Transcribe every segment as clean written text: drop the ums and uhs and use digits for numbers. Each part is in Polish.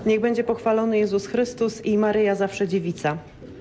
Niech będzie pochwalony Jezus Chrystus i Maryja zawsze dziewica.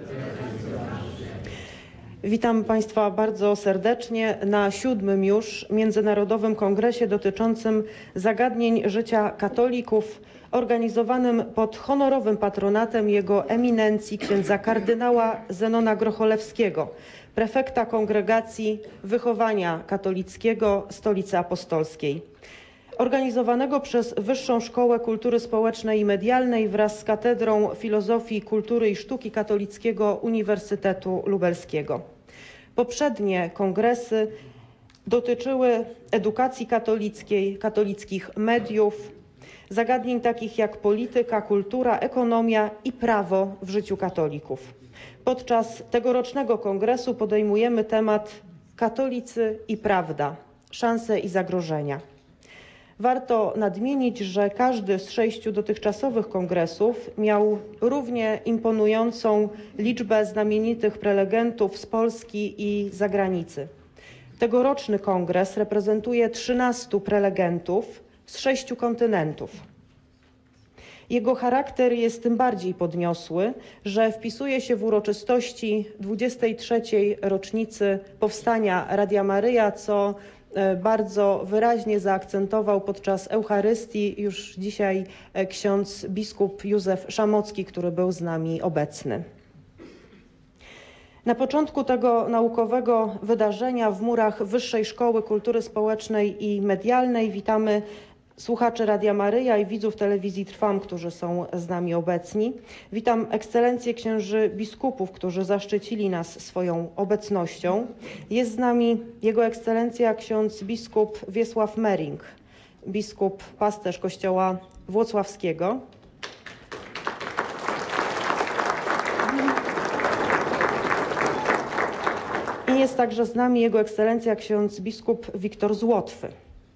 Witam Państwa bardzo serdecznie na 7. już Międzynarodowym Kongresie dotyczącym zagadnień życia katolików, organizowanym pod honorowym patronatem Jego Eminencji księdza kardynała Zenona Grocholewskiego, prefekta Kongregacji Wychowania Katolickiego Stolicy Apostolskiej. Organizowanego przez Wyższą Szkołę Kultury Społecznej i Medialnej wraz z Katedrą Filozofii, Kultury i Sztuki Katolickiego Uniwersytetu Lubelskiego. Poprzednie kongresy dotyczyły edukacji katolickiej, katolickich mediów, zagadnień takich jak polityka, kultura, ekonomia i prawo w życiu katolików. Podczas tegorocznego kongresu podejmujemy temat katolicy i prawda, szanse i zagrożenia. Warto nadmienić, że każdy z 6 dotychczasowych kongresów miał równie imponującą liczbę znamienitych prelegentów z Polski i zagranicy. Tegoroczny kongres reprezentuje 13 prelegentów z 6 kontynentów. Jego charakter jest tym bardziej podniosły, że wpisuje się w uroczystości 23. rocznicy powstania Radia Maryja, co bardzo wyraźnie zaakcentował podczas Eucharystii już dzisiaj ksiądz biskup Józef Szamocki, który był z nami obecny. Na początku tego naukowego wydarzenia w murach Wyższej Szkoły Kultury Społecznej i Medialnej witamy słuchaczy Radia Maryja i widzów telewizji Trwam, którzy są z nami obecni. Witam ekscelencję księży biskupów, którzy zaszczycili nas swoją obecnością. Jest z nami Jego Ekscelencja ksiądz biskup Wiesław Mering, biskup pasterz Kościoła Włocławskiego. I jest także z nami Jego Ekscelencja ksiądz biskup Wiktor z Łotwy.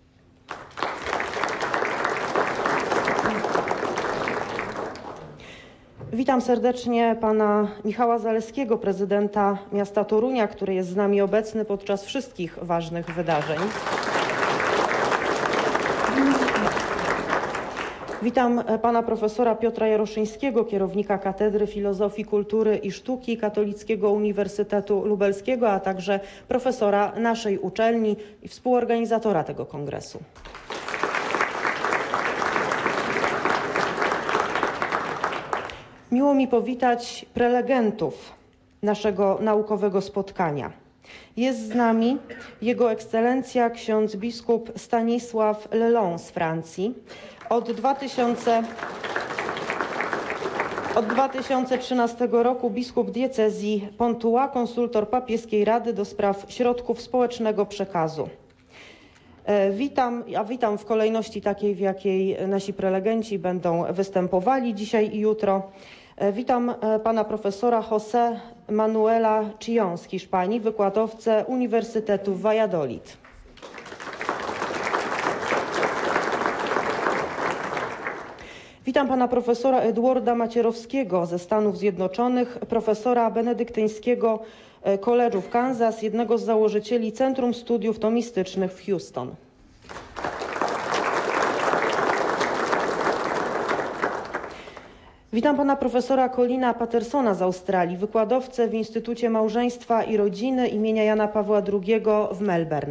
Witam serdecznie pana Michała Zaleskiego, prezydenta miasta Torunia, który jest z nami obecny podczas wszystkich ważnych wydarzeń. Witam pana profesora Piotra Jaroszyńskiego, kierownika Katedry Filozofii, Kultury i Sztuki Katolickiego Uniwersytetu Lubelskiego, a także profesora naszej uczelni i współorganizatora tego kongresu. Miło mi powitać prelegentów naszego naukowego spotkania. Jest z nami Jego Ekscelencja ksiądz biskup Stanisław Lelon z Francji. Od 2013 roku biskup diecezji Pontoise, konsultor papieskiej Rady do spraw środków społecznego przekazu. Witam w kolejności takiej, w jakiej nasi prelegenci będą występowali dzisiaj i jutro. Witam pana profesora José Manuela Chillón z Hiszpanii, wykładowcę Uniwersytetu w Valladolid. Witam pana profesora Edwarda Macierowskiego ze Stanów Zjednoczonych, profesora benedyktyńskiego College'u w Kansas, jednego z założycieli Centrum Studiów Tomistycznych w Houston. Witam pana profesora Colina Pattersona z Australii, wykładowcę w Instytucie Małżeństwa i Rodziny imienia Jana Pawła II w Melbourne.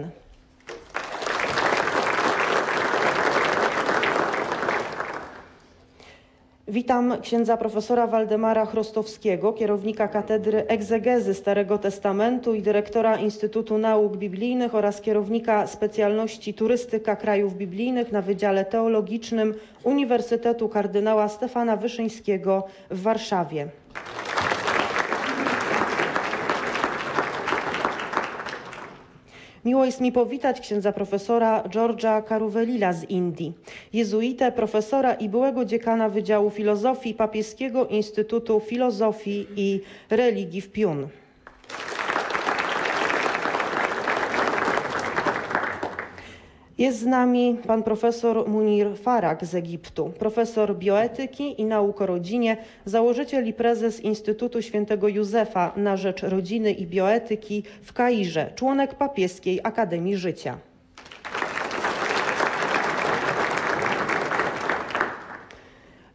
Witam księdza profesora Waldemara Chrostowskiego, kierownika Katedry Egzegezy Starego Testamentu i dyrektora Instytutu Nauk Biblijnych oraz kierownika specjalności Turystyka Krajów Biblijnych na Wydziale Teologicznym Uniwersytetu Kardynała Stefana Wyszyńskiego w Warszawie. Miło jest mi powitać księdza profesora George'a Karuvelila z Indii, jezuitę, profesora i byłego dziekana Wydziału Filozofii Papieskiego Instytutu Filozofii i Religii w Pune. Jest z nami pan profesor Munir Farag z Egiptu, profesor bioetyki i nauk o rodzinie, założyciel i prezes Instytutu Świętego Józefa na rzecz rodziny i bioetyki w Kairze, członek Papieskiej Akademii Życia.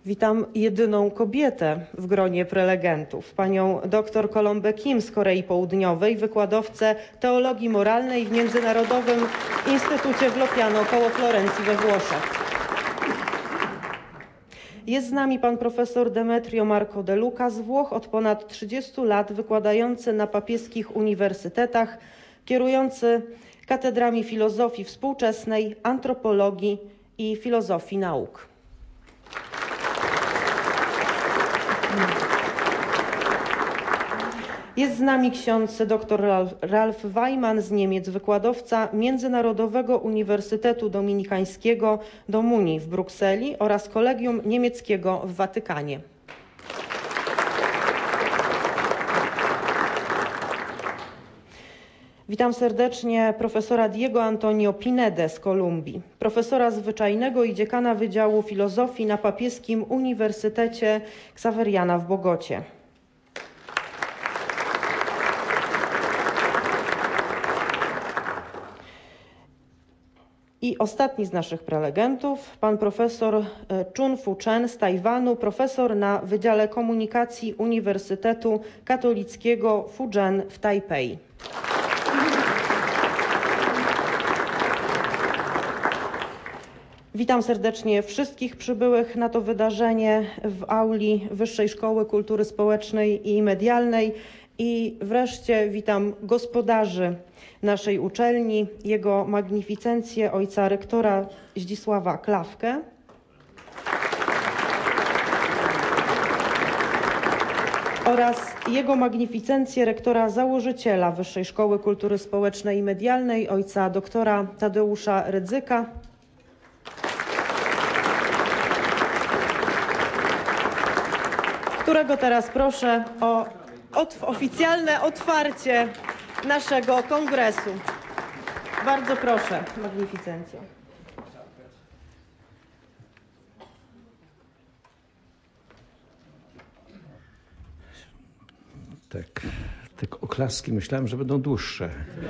Witam jedyną kobietę w gronie prelegentów, panią dr Kolombę Kim z Korei Południowej, wykładowcę teologii moralnej w Międzynarodowym Instytucie w Lopiano koło Florencji we Włoszech. Jest z nami pan profesor Demetrio Marco De Luca z Włoch, od ponad 30 lat wykładający na papieskich uniwersytetach, kierujący katedrami filozofii współczesnej, antropologii i filozofii nauk. Jest z nami ksiądz dr Ralf Weimann z Niemiec, wykładowca Międzynarodowego Uniwersytetu Dominikańskiego do Munii w Brukseli oraz Kolegium Niemieckiego w Watykanie. Witam serdecznie profesora Diego Antonio Pinedę z Kolumbii, profesora zwyczajnego i dziekana Wydziału Filozofii na Papieskim Uniwersytecie Xaveriana w Bogocie. I ostatni z naszych prelegentów, pan profesor Chun-Fu Chen z Tajwanu, profesor na Wydziale Komunikacji Uniwersytetu Katolickiego Fujian w Tajpej. Witam serdecznie wszystkich przybyłych na to wydarzenie w auli Wyższej Szkoły Kultury Społecznej i Medialnej i wreszcie witam gospodarzy naszej uczelni, jego magnificencję ojca rektora Zdzisława Klawkę oraz jego magnificencję rektora założyciela Wyższej Szkoły Kultury Społecznej i Medialnej ojca doktora Tadeusza Rydzyka, którego teraz proszę o oficjalne otwarcie naszego kongresu. Bardzo proszę, magnificencjo. Tak, te oklaski myślałem, że będą dłuższe.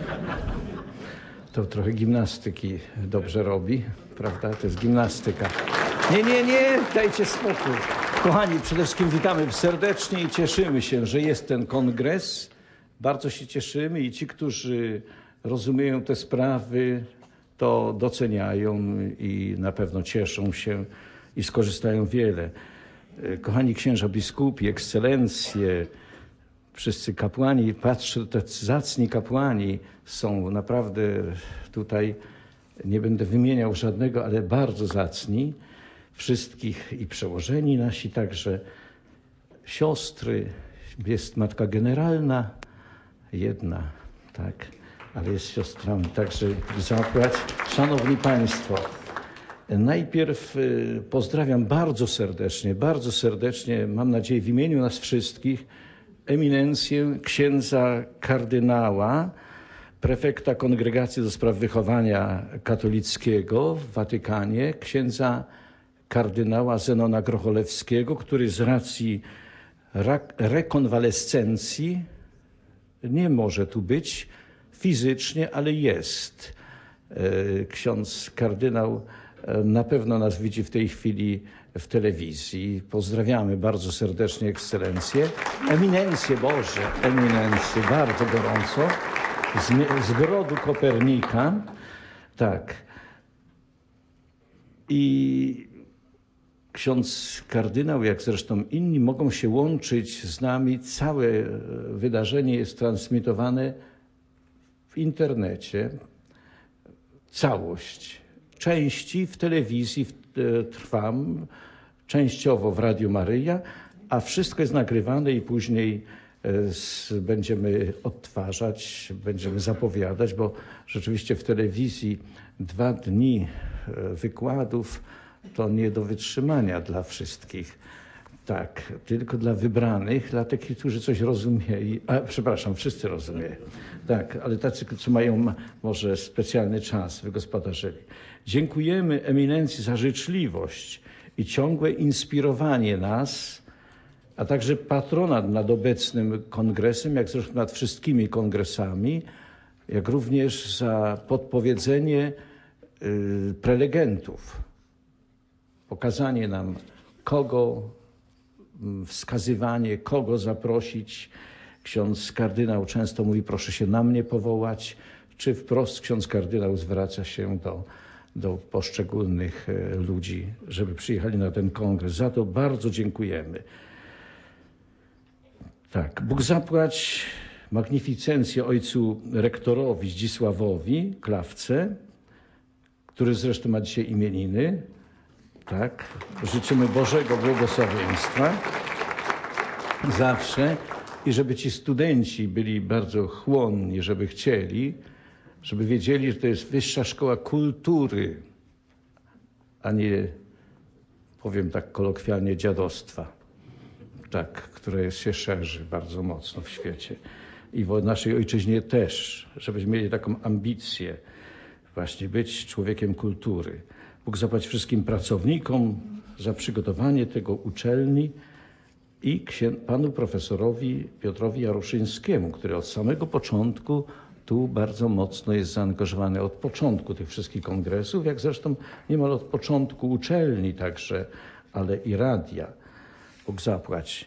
To trochę gimnastyki dobrze robi, prawda? To jest gimnastyka. Nie, dajcie spokój. Kochani, przede wszystkim witamy serdecznie i cieszymy się, że jest ten kongres. Bardzo się cieszymy i ci, którzy rozumieją te sprawy, to doceniają i na pewno cieszą się i skorzystają wiele. Kochani księża biskupi, ekscelencje, wszyscy kapłani, patrzę, te zacni kapłani są naprawdę tutaj, nie będę wymieniał żadnego, ale bardzo zacni. Wszystkich i przełożeni nasi, także siostry, jest matka generalna, jedna, tak, ale jest siostrami, także zapłać. Szanowni Państwo, najpierw pozdrawiam bardzo serdecznie, mam nadzieję w imieniu nas wszystkich, eminencję księdza kardynała, prefekta Kongregacji do Spraw Wychowania Katolickiego w Watykanie, księdza kardynała Zenona Grocholewskiego, który z racji rekonwalescencji nie może tu być fizycznie, ale jest. Ksiądz kardynał na pewno nas widzi w tej chwili w telewizji. Pozdrawiamy bardzo serdecznie ekscelencję. Eminencję Boże, eminencję, bardzo gorąco. Z grodu Kopernika. Tak. I ksiądz kardynał, jak zresztą inni, mogą się łączyć z nami. Całe wydarzenie jest transmitowane w internecie. Całość. Części w telewizji trwam, częściowo w Radiu Maryja, a wszystko jest nagrywane i później będziemy odtwarzać, będziemy zapowiadać, bo rzeczywiście w telewizji 2 dni wykładów to nie do wytrzymania dla wszystkich. Tak, tylko dla wybranych, dla takich, którzy coś rozumieli. Przepraszam, wszyscy rozumieją. Tak, ale tacy, co mają może specjalny czas, wygospodarzyli. Dziękujemy eminencji za życzliwość i ciągłe inspirowanie nas, a także patronat nad obecnym kongresem, jak zresztą nad wszystkimi kongresami, jak również za podpowiedzenie prelegentów, pokazanie nam kogo wskazywanie, kogo zaprosić. Ksiądz kardynał często mówi, proszę się na mnie powołać, czy wprost ksiądz kardynał zwraca się do poszczególnych ludzi, żeby przyjechali na ten kongres. Za to bardzo dziękujemy. Tak, Bóg zapłać magnificencję ojcu rektorowi Zdzisławowi Klawce, który zresztą ma dzisiaj imieniny. Tak, życzymy Bożego błogosławieństwa zawsze i żeby ci studenci byli bardzo chłonni, żeby chcieli, żeby wiedzieli, że to jest wyższa szkoła kultury, a nie, powiem tak kolokwialnie, dziadostwa, tak, które się szerzy bardzo mocno w świecie. I w naszej ojczyźnie też, żebyśmy mieli taką ambicję właśnie być człowiekiem kultury. Bóg zapłać wszystkim pracownikom za przygotowanie tego uczelni i panu profesorowi Piotrowi Jaroszyńskiemu, który od samego początku tu bardzo mocno jest zaangażowany od początku tych wszystkich kongresów, jak zresztą niemal od początku uczelni także, ale i radia. Bóg zapłać.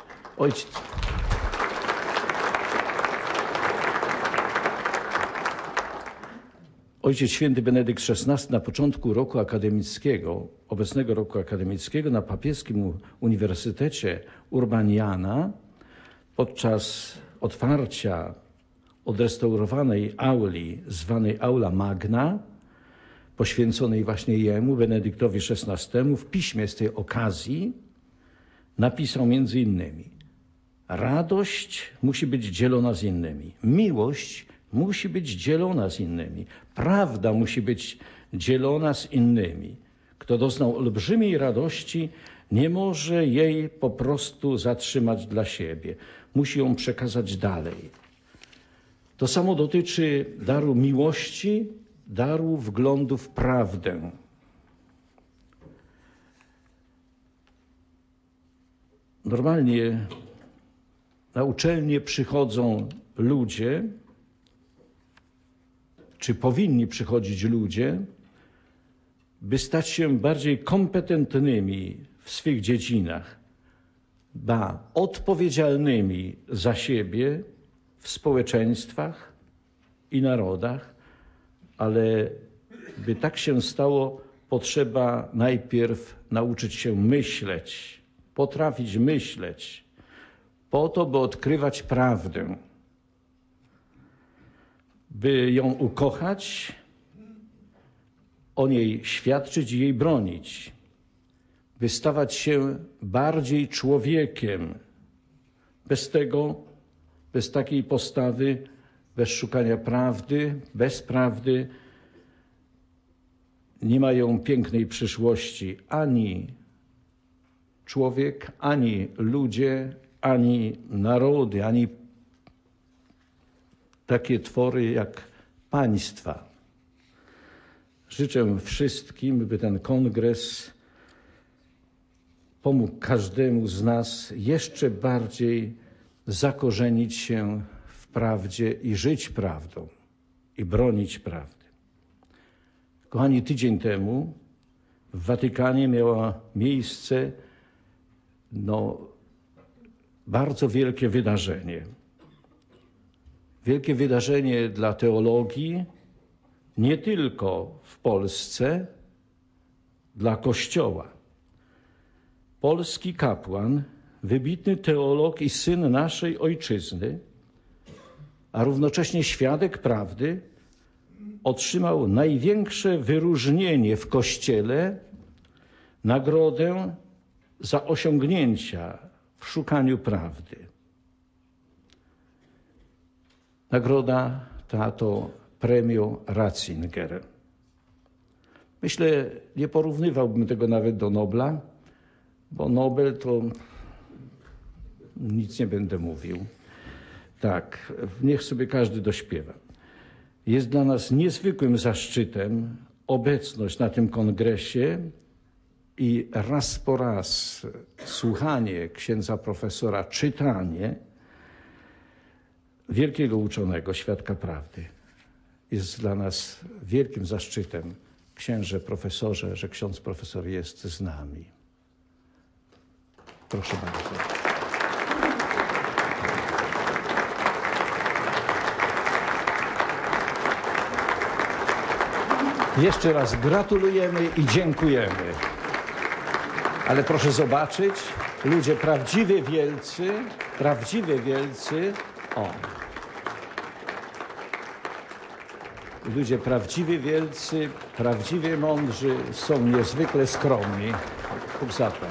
Ojciec Święty Benedykt XVI na początku roku akademickiego, obecnego roku akademickiego na papieskim Uniwersytecie Urbaniana podczas otwarcia odrestaurowanej auli zwanej Aula Magna, poświęconej właśnie jemu, Benedyktowi XVI, w piśmie z tej okazji napisał między innymi: radość musi być dzielona z innymi, miłość musi być dzielona z innymi, prawda musi być dzielona z innymi. Kto doznał olbrzymiej radości, nie może jej po prostu zatrzymać dla siebie. Musi ją przekazać dalej. To samo dotyczy daru miłości, daru wglądu w prawdę. Normalnie na uczelnię przychodzą ludzie, czy powinni przychodzić ludzie, by stać się bardziej kompetentnymi w swych dziedzinach, ba, odpowiedzialnymi za siebie w społeczeństwach i narodach, ale by tak się stało, potrzeba najpierw nauczyć się myśleć, potrafić myśleć, po to, by odkrywać prawdę, by ją ukochać, o niej świadczyć i jej bronić, by stawać się bardziej człowiekiem. Bez takiej postawy, bez szukania prawdy, bez prawdy nie mają pięknej przyszłości ani człowiek, ani ludzie, ani narody, ani takie twory jak państwa. Życzę wszystkim, by ten kongres pomógł każdemu z nas jeszcze bardziej zakorzenić się w prawdzie i żyć prawdą i bronić prawdy. Kochani, tydzień temu w Watykanie miało miejsce bardzo wielkie wydarzenie. Wielkie wydarzenie dla teologii, nie tylko w Polsce, dla Kościoła. Polski kapłan, wybitny teolog i syn naszej ojczyzny, a równocześnie świadek prawdy, otrzymał największe wyróżnienie w Kościele, nagrodę za osiągnięcia w szukaniu prawdy. Nagroda ta to Premio Ratzinger. Myślę, nie porównywałbym tego nawet do Nobla, bo Nobel to nic nie będę mówił. Tak, niech sobie każdy dośpiewa. Jest dla nas niezwykłym zaszczytem obecność na tym kongresie i raz po raz słuchanie księdza profesora, czytanie wielkiego uczonego, świadka prawdy. Jest dla nas wielkim zaszczytem, księże profesorze, że ksiądz profesor jest z nami. Proszę bardzo. Jeszcze raz gratulujemy i dziękujemy. Ale proszę zobaczyć, ludzie prawdziwie wielcy, ludzie prawdziwie wielcy, prawdziwie mądrzy są niezwykle skromni. Bóg zapłać.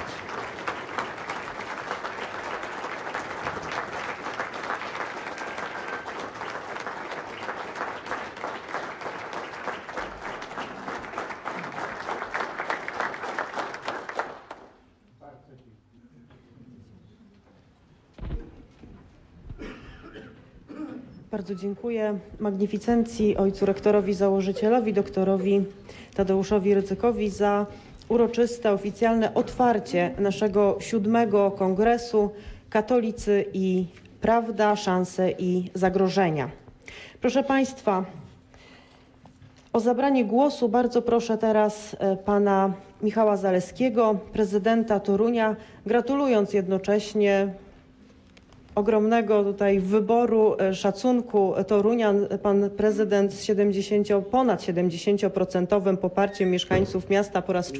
Bardzo dziękuję Magnificencji, ojcu rektorowi założycielowi, doktorowi Tadeuszowi Rydzykowi za uroczyste, oficjalne otwarcie naszego 7. Kongresu Katolicy i Prawda, szanse i zagrożenia. Proszę Państwa, o zabranie głosu bardzo proszę teraz pana Michała Zaleskiego, prezydenta Torunia, gratulując jednocześnie ogromnego tutaj wyboru, szacunku Torunian. Pan prezydent z ponad 70% poparciem mieszkańców miasta po raz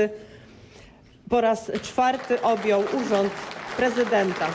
czwarty objął urząd prezydenta.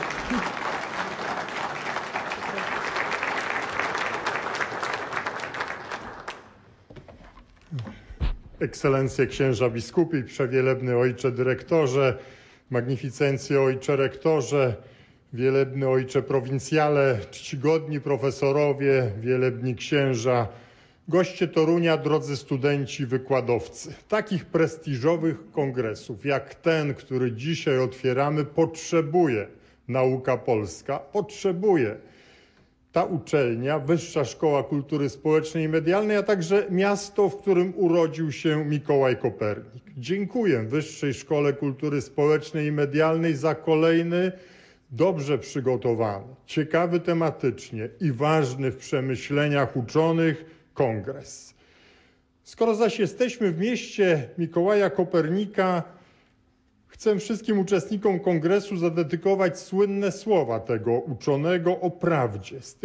Ekscelencje księża biskupi, przewielebny ojcze dyrektorze, magnificencje ojcze rektorze, wielebny ojcze prowincjale, czcigodni profesorowie, wielebni księża, goście Torunia, drodzy studenci, wykładowcy. Takich prestiżowych kongresów jak ten, który dzisiaj otwieramy, potrzebuje nauka polska, potrzebuje ta uczelnia, Wyższa Szkoła Kultury Społecznej i Medialnej, a także miasto, w którym urodził się Mikołaj Kopernik. Dziękuję Wyższej Szkole Kultury Społecznej i Medialnej za kolejny, dobrze przygotowany, ciekawy tematycznie i ważny w przemyśleniach uczonych kongres. Skoro zaś jesteśmy w mieście Mikołaja Kopernika, chcę wszystkim uczestnikom kongresu zadedykować słynne słowa tego uczonego o prawdzie z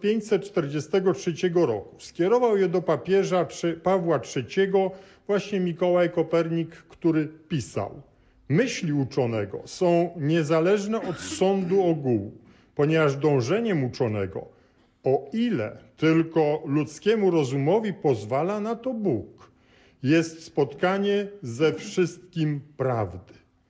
1543 roku. Skierował je do papieża Pawła III właśnie Mikołaj Kopernik, który pisał: myśli uczonego są niezależne od sądu ogółu, ponieważ dążeniem uczonego, o ile tylko ludzkiemu rozumowi pozwala na to Bóg, jest spotkanie ze wszystkim prawdy.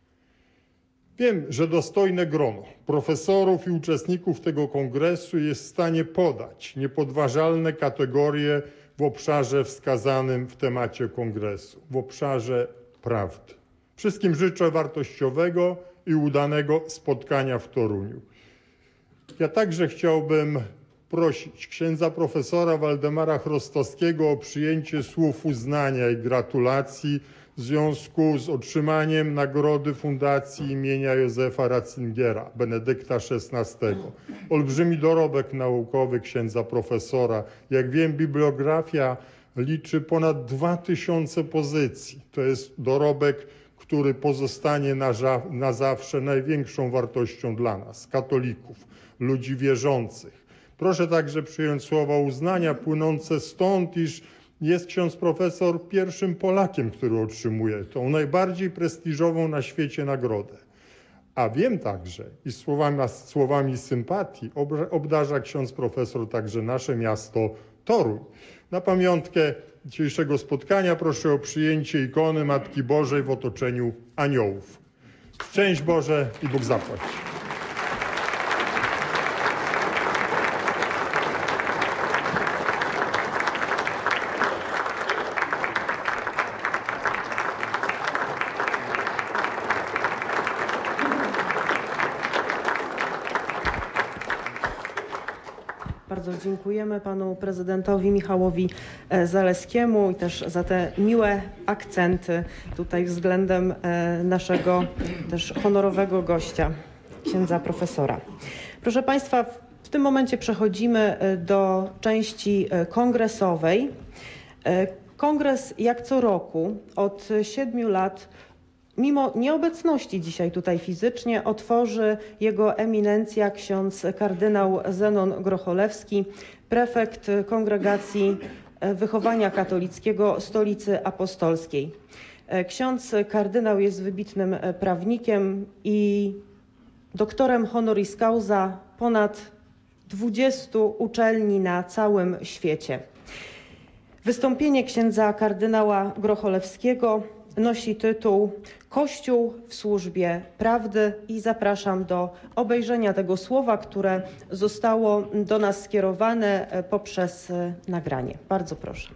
Wiem, że dostojne grono profesorów i uczestników tego kongresu jest w stanie podać niepodważalne kategorie w obszarze wskazanym w temacie kongresu, w obszarze prawdy. Wszystkim życzę wartościowego i udanego spotkania w Toruniu. Ja także chciałbym prosić księdza profesora Waldemara Chrostowskiego o przyjęcie słów uznania i gratulacji w związku z otrzymaniem nagrody Fundacji imienia Józefa Ratzingera, Benedykta XVI. Olbrzymi dorobek naukowy księdza profesora. Jak wiem, bibliografia liczy ponad 2000 pozycji. To jest dorobek, który pozostanie na zawsze największą wartością dla nas, katolików, ludzi wierzących. Proszę także przyjąć słowa uznania płynące stąd, iż jest ksiądz profesor pierwszym Polakiem, który otrzymuje tą najbardziej prestiżową na świecie nagrodę. A wiem także, i słowami sympatii obdarza ksiądz profesor także nasze miasto Toruń. Na pamiątkę dzisiejszego spotkania proszę o przyjęcie ikony Matki Bożej w otoczeniu aniołów. Szczęść Boże i Bóg zapłać. Bardzo dziękujemy panu prezydentowi Michałowi Zaleskiemu i też za te miłe akcenty tutaj względem naszego też honorowego gościa, księdza profesora. Proszę Państwa, w tym momencie przechodzimy do części kongresowej. Kongres jak co roku od 7 lat Mimo nieobecności dzisiaj tutaj fizycznie otworzy jego eminencja ksiądz kardynał Zenon Grocholewski, prefekt Kongregacji Wychowania Katolickiego Stolicy Apostolskiej. Ksiądz kardynał jest wybitnym prawnikiem i doktorem honoris causa ponad 20 uczelni na całym świecie. Wystąpienie księdza kardynała Grocholewskiego nosi tytuł Kościół w służbie prawdy i zapraszam do obejrzenia tego słowa, które zostało do nas skierowane poprzez nagranie. Bardzo proszę.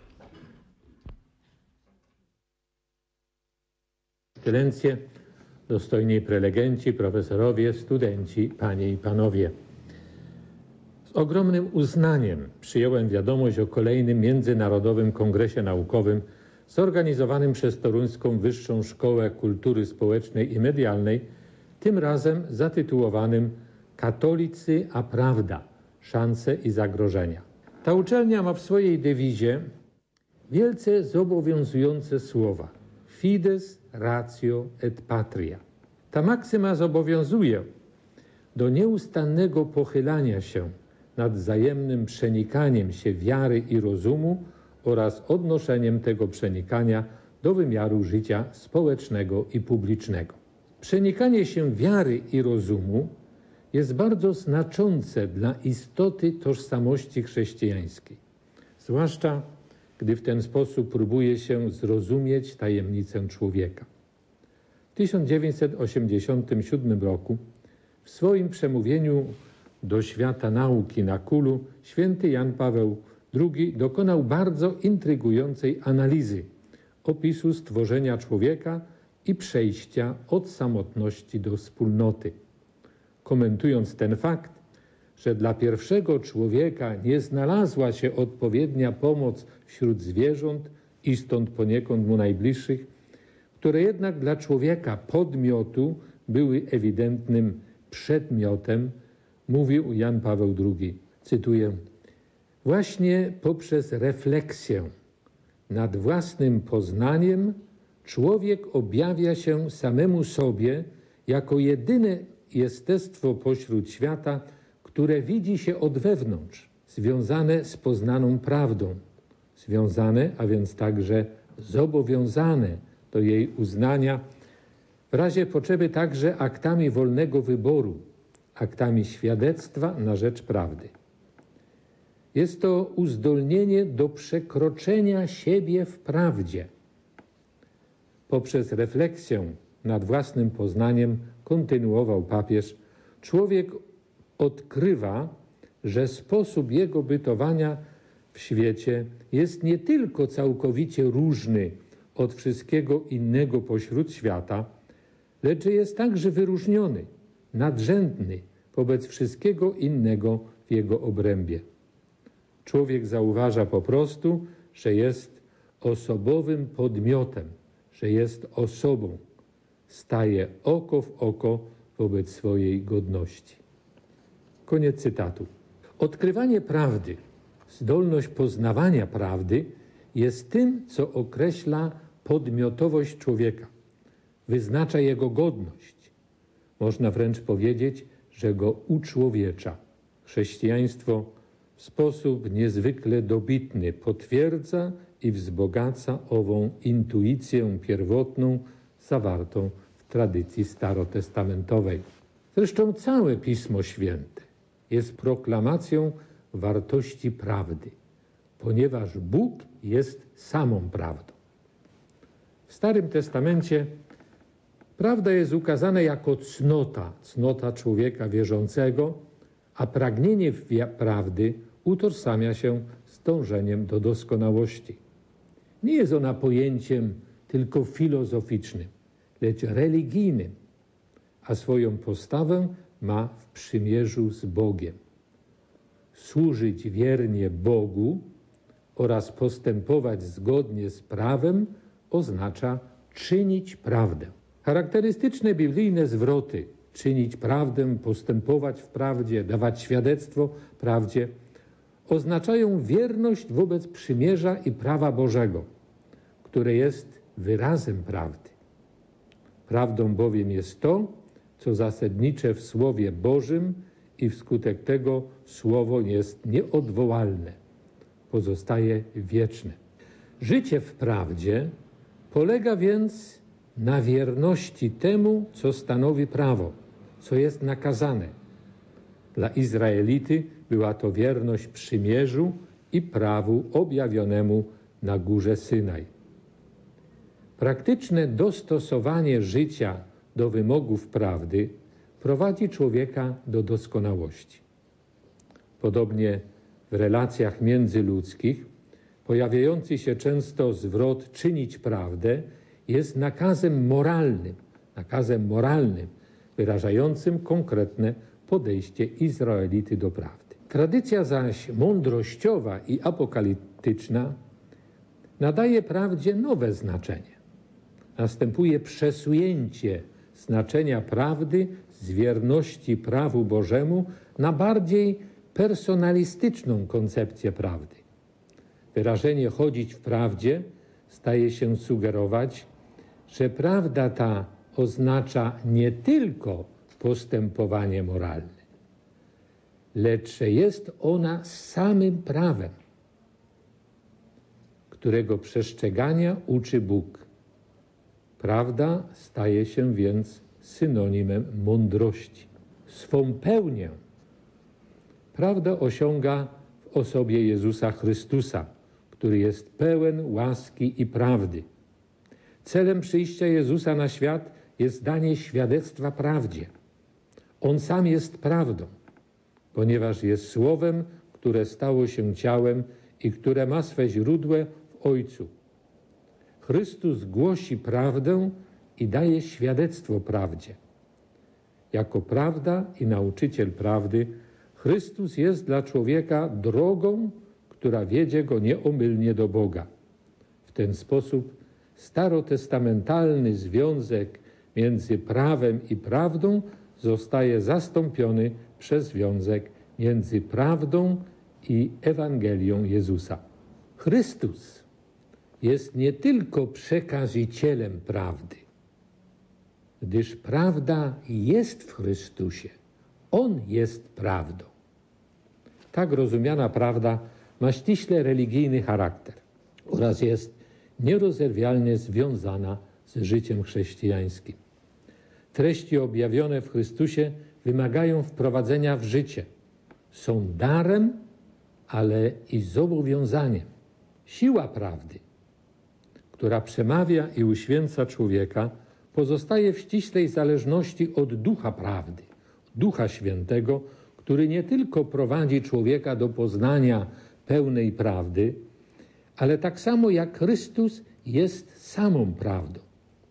Ekscelencje, dostojni prelegenci, profesorowie, studenci, panie i panowie. Z ogromnym uznaniem przyjąłem wiadomość o kolejnym Międzynarodowym Kongresie Naukowym zorganizowanym przez Toruńską Wyższą Szkołę Kultury Społecznej i Medialnej, tym razem zatytułowanym Katolicy a Prawda – szanse i zagrożenia. Ta uczelnia ma w swojej dewizie wielce zobowiązujące słowa Fides, ratio et patria. Ta maksyma zobowiązuje do nieustannego pochylania się nad wzajemnym przenikaniem się wiary i rozumu oraz odnoszeniem tego przenikania do wymiaru życia społecznego i publicznego. Przenikanie się wiary i rozumu jest bardzo znaczące dla istoty tożsamości chrześcijańskiej, zwłaszcza gdy w ten sposób próbuje się zrozumieć tajemnicę człowieka. W 1987 roku w swoim przemówieniu do świata nauki na Kulu święty Jan Paweł II dokonał bardzo intrygującej analizy opisu stworzenia człowieka i przejścia od samotności do wspólnoty. Komentując ten fakt, że dla pierwszego człowieka nie znalazła się odpowiednia pomoc wśród zwierząt, istot poniekąd mu najbliższych, które jednak dla człowieka podmiotu były ewidentnym przedmiotem, mówił Jan Paweł II, cytuję: właśnie poprzez refleksję nad własnym poznaniem człowiek objawia się samemu sobie jako jedyne jestestwo pośród świata, które widzi się od wewnątrz, związane z poznaną prawdą, związane, a więc także zobowiązane do jej uznania, w razie potrzeby także aktami wolnego wyboru, aktami świadectwa na rzecz prawdy. Jest to uzdolnienie do przekroczenia siebie w prawdzie. Poprzez refleksję nad własnym poznaniem, kontynuował papież, człowiek odkrywa, że sposób jego bytowania w świecie jest nie tylko całkowicie różny od wszystkiego innego pośród świata, lecz jest także wyróżniony, nadrzędny wobec wszystkiego innego w jego obrębie. Człowiek zauważa po prostu, że jest osobowym podmiotem, że jest osobą. Staje oko w oko wobec swojej godności. Koniec cytatu. Odkrywanie prawdy, zdolność poznawania prawdy jest tym, co określa podmiotowość człowieka, wyznacza jego godność. Można wręcz powiedzieć, że go uczłowiecza. Chrześcijaństwo w sposób niezwykle dobitny potwierdza i wzbogaca ową intuicję pierwotną zawartą w tradycji starotestamentowej. Zresztą całe Pismo Święte jest proklamacją wartości prawdy, ponieważ Bóg jest samą prawdą. W Starym Testamencie prawda jest ukazana jako cnota człowieka wierzącego, a pragnienie prawdy utożsamia się z dążeniem do doskonałości. Nie jest ona pojęciem tylko filozoficznym, lecz religijnym, a swoją postawę ma w przymierzu z Bogiem. Służyć wiernie Bogu oraz postępować zgodnie z prawem oznacza czynić prawdę. Charakterystyczne biblijne zwroty czynić prawdę, postępować w prawdzie, dawać świadectwo prawdzie oznaczają wierność wobec przymierza i prawa Bożego, które jest wyrazem prawdy. Prawdą bowiem jest to, co zasadnicze w Słowie Bożym i wskutek tego Słowo jest nieodwołalne, pozostaje wieczne. Życie w prawdzie polega więc na wierności temu, co stanowi prawo, co jest nakazane. Dla Izraelity była to wierność przymierzu i prawu objawionemu na górze Synaj. Praktyczne dostosowanie życia do wymogów prawdy prowadzi człowieka do doskonałości. Podobnie w relacjach międzyludzkich pojawiający się często zwrot czynić prawdę jest nakazem moralnym, wyrażającym konkretne podejście Izraelity do prawdy. Tradycja zaś mądrościowa i apokaliptyczna nadaje prawdzie nowe znaczenie. Następuje przesunięcie znaczenia prawdy z wierności prawu Bożemu na bardziej personalistyczną koncepcję prawdy. Wyrażenie chodzić w prawdzie staje się sugerować, że prawda ta oznacza nie tylko postępowanie moralne, lecz że jest ona samym prawem, którego przestrzegania uczy Bóg. Prawda staje się więc synonimem mądrości. Swą pełnię prawda osiąga w osobie Jezusa Chrystusa, który jest pełen łaski i prawdy. Celem przyjścia Jezusa na świat jest danie świadectwa prawdzie. On sam jest prawdą, ponieważ jest Słowem, które stało się ciałem i które ma swe źródło w Ojcu. Chrystus głosi prawdę i daje świadectwo prawdzie. Jako prawda i nauczyciel prawdy, Chrystus jest dla człowieka drogą, która wiedzie go nieomylnie do Boga. W ten sposób starotestamentalny związek między prawem i prawdą zostaje zastąpiony przez związek między prawdą i Ewangelią Jezusa. Chrystus jest nie tylko przekazicielem prawdy, gdyż prawda jest w Chrystusie. On jest prawdą. Tak rozumiana prawda ma ściśle religijny charakter oraz jest nierozerwalnie związana z życiem chrześcijańskim. Treści objawione w Chrystusie wymagają wprowadzenia w życie. Są darem, ale i zobowiązaniem. Siła prawdy, która przemawia i uświęca człowieka, pozostaje w ścisłej zależności od Ducha Prawdy, Ducha Świętego, który nie tylko prowadzi człowieka do poznania pełnej prawdy, ale tak samo jak Chrystus jest samą prawdą.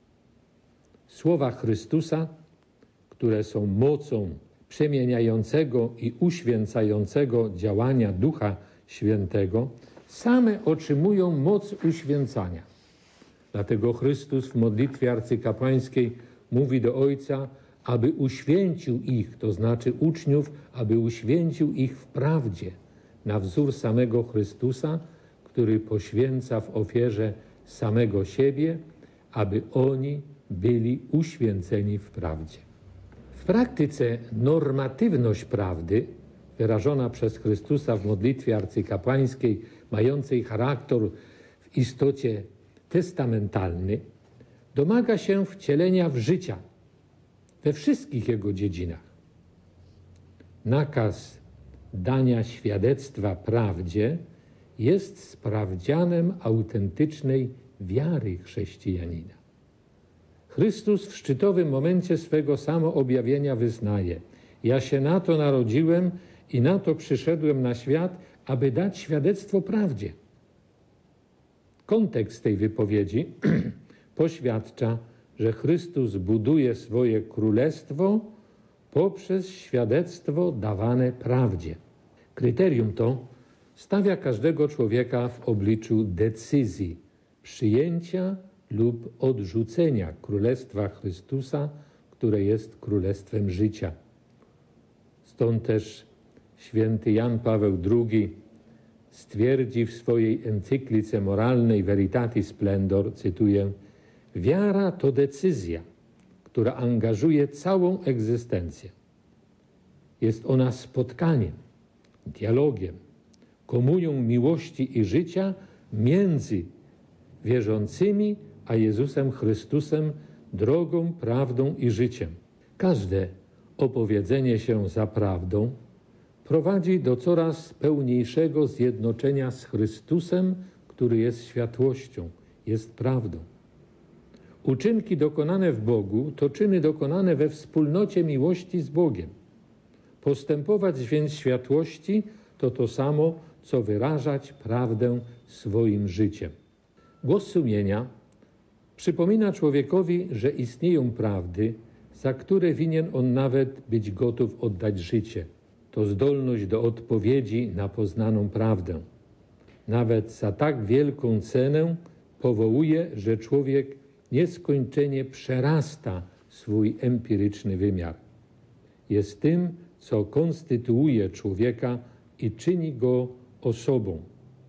Słowa Chrystusa, które są mocą przemieniającego i uświęcającego działania Ducha Świętego, same otrzymują moc uświęcania. Dlatego Chrystus w modlitwie arcykapłańskiej mówi do Ojca, aby uświęcił ich, to znaczy uczniów, aby uświęcił ich w prawdzie, na wzór samego Chrystusa, który poświęca w ofierze samego siebie, aby oni byli uświęceni w prawdzie. W praktyce normatywność prawdy, wyrażona przez Chrystusa w modlitwie arcykapłańskiej, mającej charakter w istocie testamentalny, domaga się wcielenia w życia we wszystkich jego dziedzinach. Nakaz dania świadectwa prawdzie jest sprawdzianem autentycznej wiary chrześcijanina. Chrystus w szczytowym momencie swego samoobjawienia wyznaje: ja się na to narodziłem i na to przyszedłem na świat, aby dać świadectwo prawdzie. Kontekst tej wypowiedzi poświadcza, że Chrystus buduje swoje królestwo poprzez świadectwo dawane prawdzie. Kryterium to stawia każdego człowieka w obliczu decyzji przyjęcia lub odrzucenia Królestwa Chrystusa, które jest Królestwem życia. Stąd też święty Jan Paweł II stwierdzi w swojej encyklice moralnej Veritatis Splendor, cytuję: wiara to decyzja, która angażuje całą egzystencję. Jest ona spotkaniem, dialogiem, komunią miłości i życia między wierzącymi a Jezusem Chrystusem, drogą, prawdą i życiem. Każde opowiedzenie się za prawdą prowadzi do coraz pełniejszego zjednoczenia z Chrystusem, który jest światłością, jest prawdą. Uczynki dokonane w Bogu to czyny dokonane we wspólnocie miłości z Bogiem. Postępować więc w światłości to to samo, co wyrażać prawdę swoim życiem. Głos sumienia przypomina człowiekowi, że istnieją prawdy, za które winien on nawet być gotów oddać życie. To zdolność do odpowiedzi na poznaną prawdę. Nawet za tak wielką cenę powołuje, że człowiek nieskończenie przerasta swój empiryczny wymiar. Jest tym, co konstytuuje człowieka i czyni go osobą.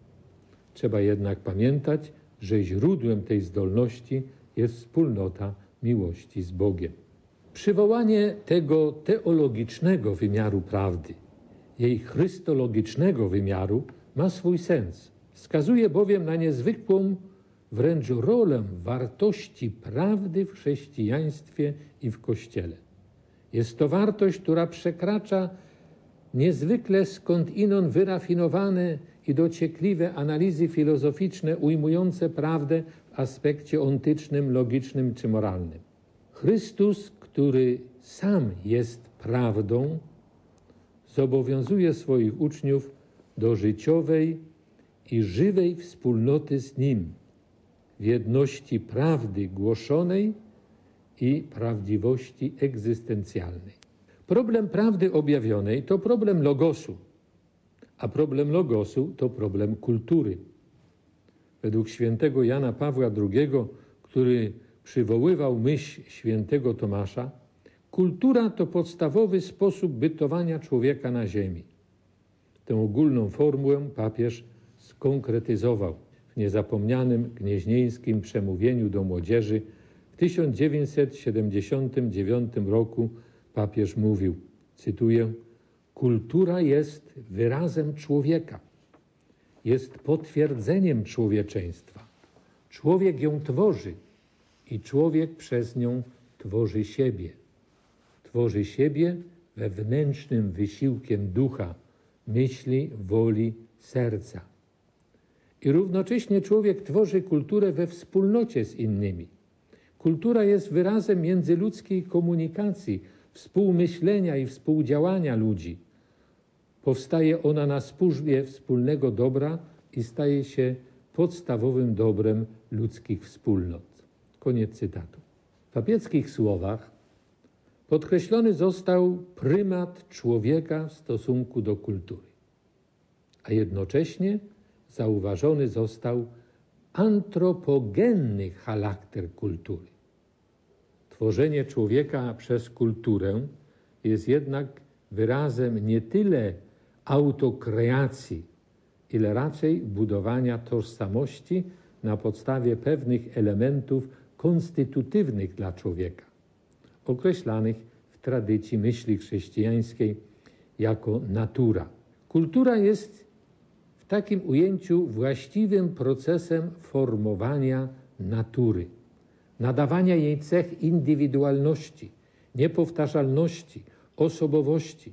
Trzeba jednak pamiętać, że źródłem tej zdolności jest wspólnota miłości z Bogiem. Przywołanie tego teologicznego wymiaru prawdy, jej chrystologicznego wymiaru ma swój sens. Wskazuje bowiem na niezwykłą wręcz rolę wartości prawdy w chrześcijaństwie i w Kościele. Jest to wartość, która przekracza niezwykle skądinąd wyrafinowane i dociekliwe analizy filozoficzne ujmujące prawdę w aspekcie ontycznym, logicznym czy moralnym. Chrystus, który sam jest prawdą, zobowiązuje swoich uczniów do życiowej i żywej wspólnoty z Nim, w jedności prawdy głoszonej i prawdziwości egzystencjalnej. Problem prawdy objawionej to problem logosu, a problem logosu to problem kultury. Według świętego Jana Pawła II, który przywoływał myśl świętego Tomasza, kultura to podstawowy sposób bytowania człowieka na ziemi. Tę ogólną formułę papież skonkretyzował w niezapomnianym gnieźnieńskim przemówieniu do młodzieży. W 1979 roku papież mówił, cytuję: kultura jest wyrazem człowieka, jest potwierdzeniem człowieczeństwa. Człowiek ją tworzy i człowiek przez nią tworzy siebie. Tworzy siebie wewnętrznym wysiłkiem ducha, myśli, woli, serca. I równocześnie człowiek tworzy kulturę we wspólnocie z innymi. Kultura jest wyrazem międzyludzkiej komunikacji, współmyślenia i współdziałania ludzi. Powstaje ona na służbie wspólnego dobra i staje się podstawowym dobrem ludzkich wspólnot. Koniec cytatu. W papieskich słowach podkreślony został prymat człowieka w stosunku do kultury, a jednocześnie zauważony został antropogenny charakter kultury. Tworzenie człowieka przez kulturę jest jednak wyrazem nie tyle autokreacji, ile raczej budowania tożsamości na podstawie pewnych elementów konstytutywnych dla człowieka, określanych w tradycji myśli chrześcijańskiej jako natura. Kultura jest w takim ujęciu właściwym procesem formowania natury, nadawania jej cech indywidualności, niepowtarzalności, osobowości.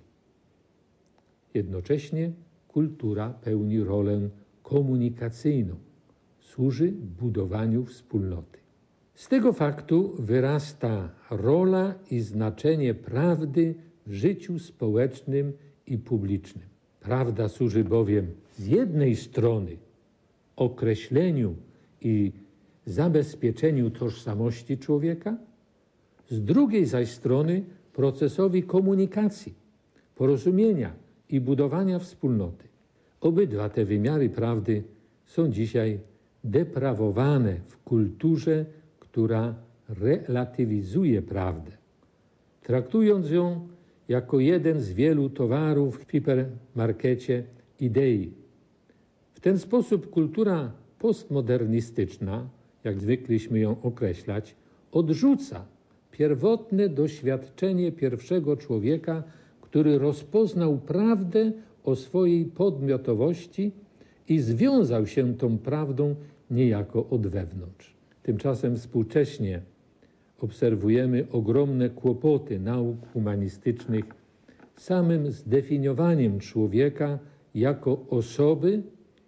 Jednocześnie kultura pełni rolę komunikacyjną, służy budowaniu wspólnoty. Z tego faktu wyrasta rola i znaczenie prawdy w życiu społecznym i publicznym. Prawda służy bowiem z jednej strony określeniu i zabezpieczeniu tożsamości człowieka, z drugiej zaś strony procesowi komunikacji, porozumienia i budowania wspólnoty. Obydwa te wymiary prawdy są dzisiaj deprawowane w kulturze, która relatywizuje prawdę, traktując ją jako jeden z wielu towarów w hipermarkecie idei. W ten sposób kultura postmodernistyczna, jak zwykliśmy ją określać, odrzuca pierwotne doświadczenie pierwszego człowieka, który rozpoznał prawdę o swojej podmiotowości i związał się tą prawdą niejako od wewnątrz. Tymczasem współcześnie obserwujemy ogromne kłopoty nauk humanistycznych samym zdefiniowaniem człowieka jako osoby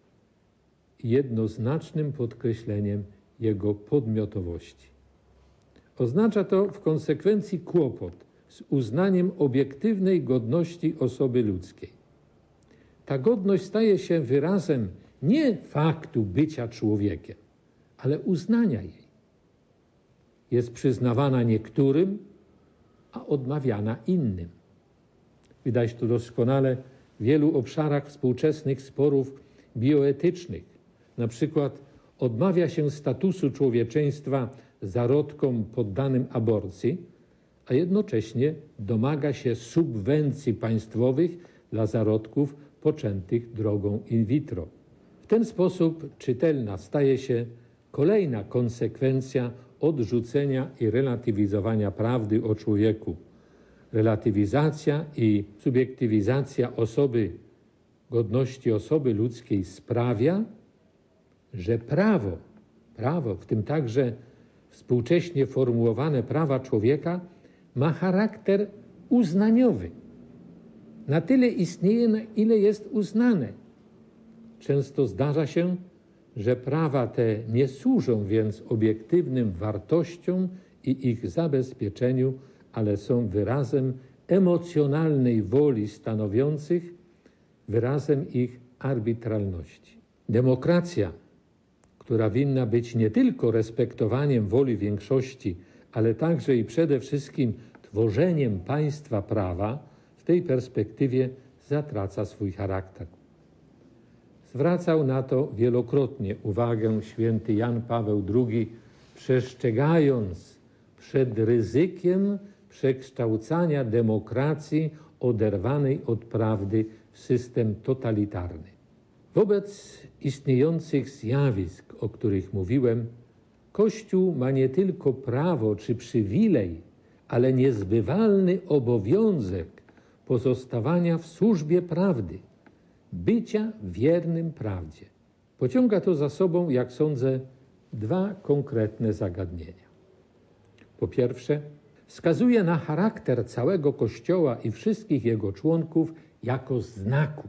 i jednoznacznym podkreśleniem jego podmiotowości. Oznacza to w konsekwencji kłopot z uznaniem obiektywnej godności osoby ludzkiej. Ta godność staje się wyrazem nie faktu bycia człowiekiem, ale uznania jej. Jest przyznawana niektórym, a odmawiana innym. Widać to doskonale w wielu obszarach współczesnych sporów bioetycznych. Na przykład odmawia się statusu człowieczeństwa zarodkom poddanym aborcji, a jednocześnie domaga się subwencji państwowych dla zarodków poczętych drogą in vitro. W ten sposób czytelna staje się kolejna konsekwencja odrzucenia i relatywizowania prawdy o człowieku. Relatywizacja i subiektywizacja godności osoby ludzkiej sprawia, że prawo, w tym także współcześnie formułowane prawa człowieka, ma charakter uznaniowy. Na tyle istnieje, na ile jest uznane. Często zdarza się, że prawa te nie służą więc obiektywnym wartościom i ich zabezpieczeniu, ale są wyrazem emocjonalnej woli stanowiących, wyrazem ich arbitralności. Demokracja, która winna być nie tylko respektowaniem woli większości, ale także i przede wszystkim tworzeniem państwa prawa, w tej perspektywie zatraca swój charakter. Zwracał na to wielokrotnie uwagę święty Jan Paweł II, przestrzegając przed ryzykiem przekształcania demokracji oderwanej od prawdy w system totalitarny. Wobec istniejących zjawisk, o których mówiłem, Kościół ma nie tylko prawo czy przywilej, ale niezbywalny obowiązek pozostawania w służbie prawdy, bycia wiernym prawdzie. Pociąga to za sobą, jak sądzę, dwa konkretne zagadnienia. Po pierwsze, wskazuje na charakter całego Kościoła i wszystkich jego członków jako znaku.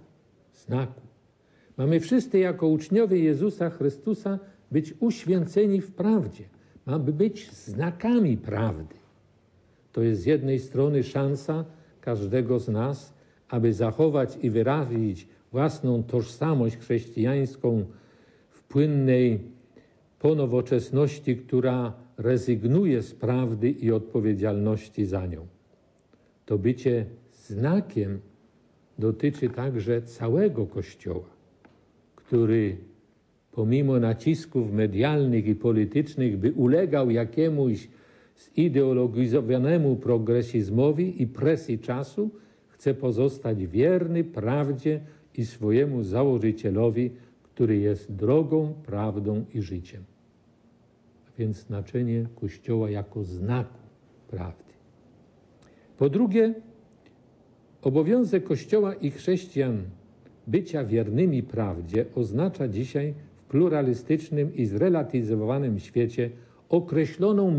Mamy wszyscy jako uczniowie Jezusa Chrystusa być uświęceni w prawdzie. Mamy być znakami prawdy. To jest z jednej strony szansa każdego z nas, aby zachować i wyrazić własną tożsamość chrześcijańską w płynnej ponowoczesności, która rezygnuje z prawdy i odpowiedzialności za nią. To bycie znakiem dotyczy także całego Kościoła, który pomimo nacisków medialnych i politycznych, by ulegał jakiemuś zideologizowanemu progresizmowi i presji czasu, chce pozostać wierny prawdzie i swojemu założycielowi, który jest drogą, prawdą i życiem. A więc znaczenie Kościoła jako znaku prawdy. Po drugie, obowiązek Kościoła i chrześcijan bycia wiernymi prawdzie oznacza dzisiaj w pluralistycznym i zrelatywizowanym świecie określoną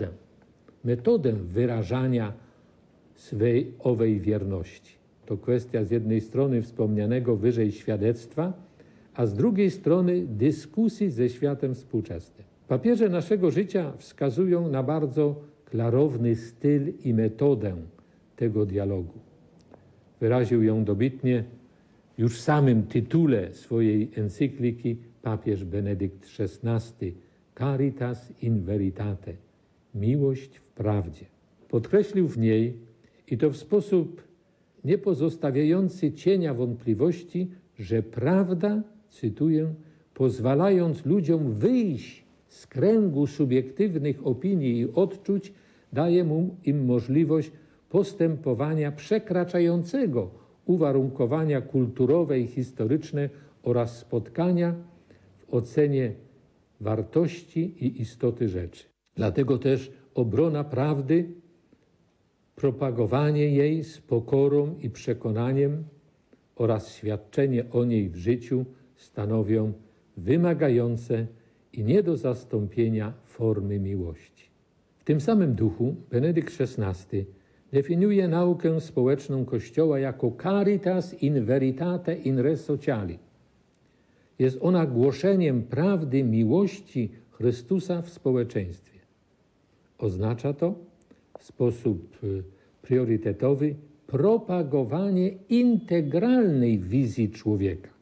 metodę wyrażania swej owej wierności. To kwestia z jednej strony wspomnianego wyżej świadectwa, a z drugiej strony dyskusji ze światem współczesnym. Papieże naszego życia wskazują na bardzo klarowny styl i metodę tego dialogu. Wyraził ją dobitnie już w samym tytule swojej encykliki papież Benedykt XVI Caritas in veritate, miłość w prawdzie. Podkreślił w niej, i to w sposób nie pozostawiający cienia wątpliwości, że prawda, cytuję, pozwalając ludziom wyjść z kręgu subiektywnych opinii i odczuć, daje im możliwość postępowania przekraczającego uwarunkowania kulturowe i historyczne oraz spotkania w ocenie wartości i istoty rzeczy. Dlatego też obrona prawdy, propagowanie jej z pokorą i przekonaniem oraz świadczenie o niej w życiu stanowią wymagające i nie do zastąpienia formy miłości. W tym samym duchu Benedykt XVI definiuje naukę społeczną Kościoła jako caritas in veritate in res sociali. Jest ona głoszeniem prawdy miłości Chrystusa w społeczeństwie. Oznacza to w sposób priorytetowy propagowanie integralnej wizji człowieka,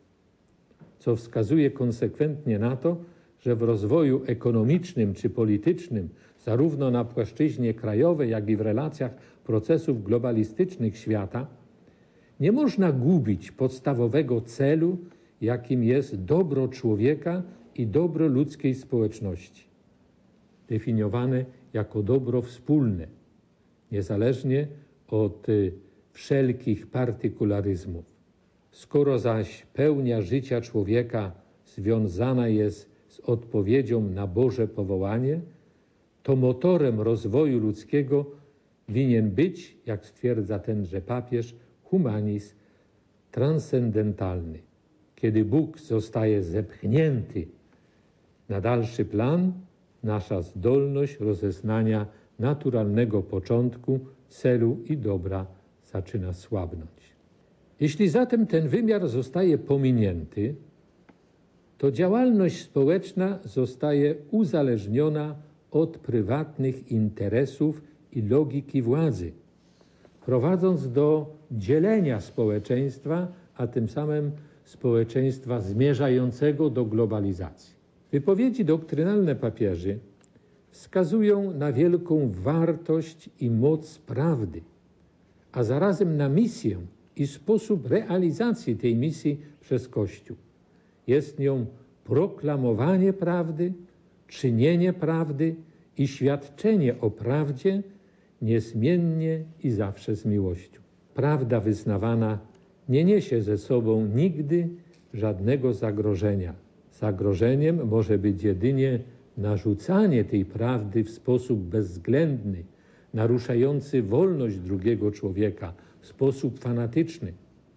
co wskazuje konsekwentnie na to, że w rozwoju ekonomicznym czy politycznym, zarówno na płaszczyźnie krajowej, jak i w relacjach procesów globalistycznych świata, nie można gubić podstawowego celu, jakim jest dobro człowieka i dobro ludzkiej społeczności, definiowane jako dobro wspólne, niezależnie od wszelkich partykularyzmów. Skoro zaś pełnia życia człowieka związana jest z odpowiedzią na Boże powołanie, to motorem rozwoju ludzkiego winien być, jak stwierdza tenże papież, humanizm transcendentalny. Kiedy Bóg zostaje zepchnięty na dalszy plan, nasza zdolność rozeznania naturalnego początku, celu i dobra zaczyna słabnąć. Jeśli zatem ten wymiar zostaje pominięty, to działalność społeczna zostaje uzależniona od prywatnych interesów i logiki władzy, prowadząc do dzielenia społeczeństwa, a tym samym społeczeństwa zmierzającego do globalizacji. Wypowiedzi doktrynalne papieży wskazują na wielką wartość i moc prawdy, a zarazem na misję i sposób realizacji tej misji przez Kościół. Jest nią proklamowanie prawdy, czynienie prawdy i świadczenie o prawdzie niezmiennie i zawsze z miłością. Prawda wyznawana nie niesie ze sobą nigdy żadnego zagrożenia. Zagrożeniem może być jedynie narzucanie tej prawdy w sposób bezwzględny, naruszający wolność drugiego człowieka, w sposób fanatyczny.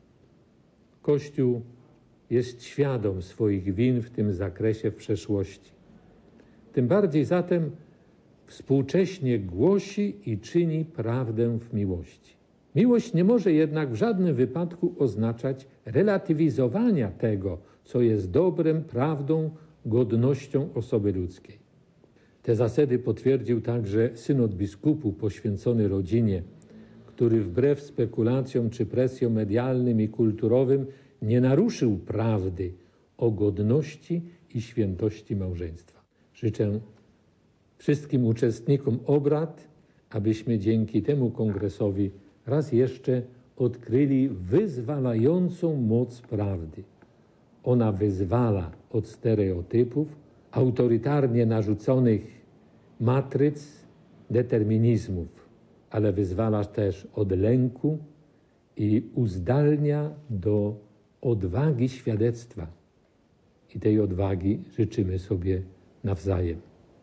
Kościół jest świadom swoich win w tym zakresie w przeszłości. Tym bardziej zatem współcześnie głosi i czyni prawdę w miłości. Miłość nie może jednak w żadnym wypadku oznaczać relatywizowania tego, co jest dobrem, prawdą, godnością osoby ludzkiej. Te zasady potwierdził także synod biskupów poświęcony rodzinie, który wbrew spekulacjom czy presjom medialnym i kulturowym nie naruszył prawdy o godności i świętości małżeństwa. Życzę wszystkim uczestnikom obrad, abyśmy dzięki temu kongresowi raz jeszcze odkryli wyzwalającą moc prawdy. Ona wyzwala od stereotypów, autorytarnie narzuconych matryc, determinizmów, ale wyzwala też od lęku i uzdalnia do odwagi świadectwa. I tej odwagi życzymy sobie nawzajem.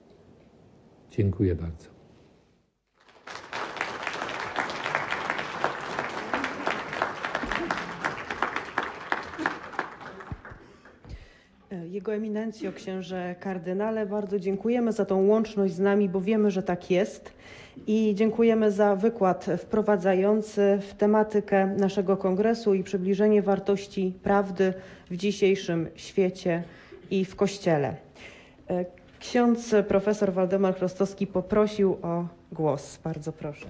Dziękuję bardzo. Jego Eminencjo, księże kardynale, bardzo dziękujemy za tą łączność z nami, bo wiemy, że tak jest. I dziękujemy za wykład wprowadzający w tematykę naszego kongresu i przybliżenie wartości prawdy w dzisiejszym świecie i w Kościele. Ksiądz profesor Waldemar Chrostowski poprosił o głos. Bardzo proszę.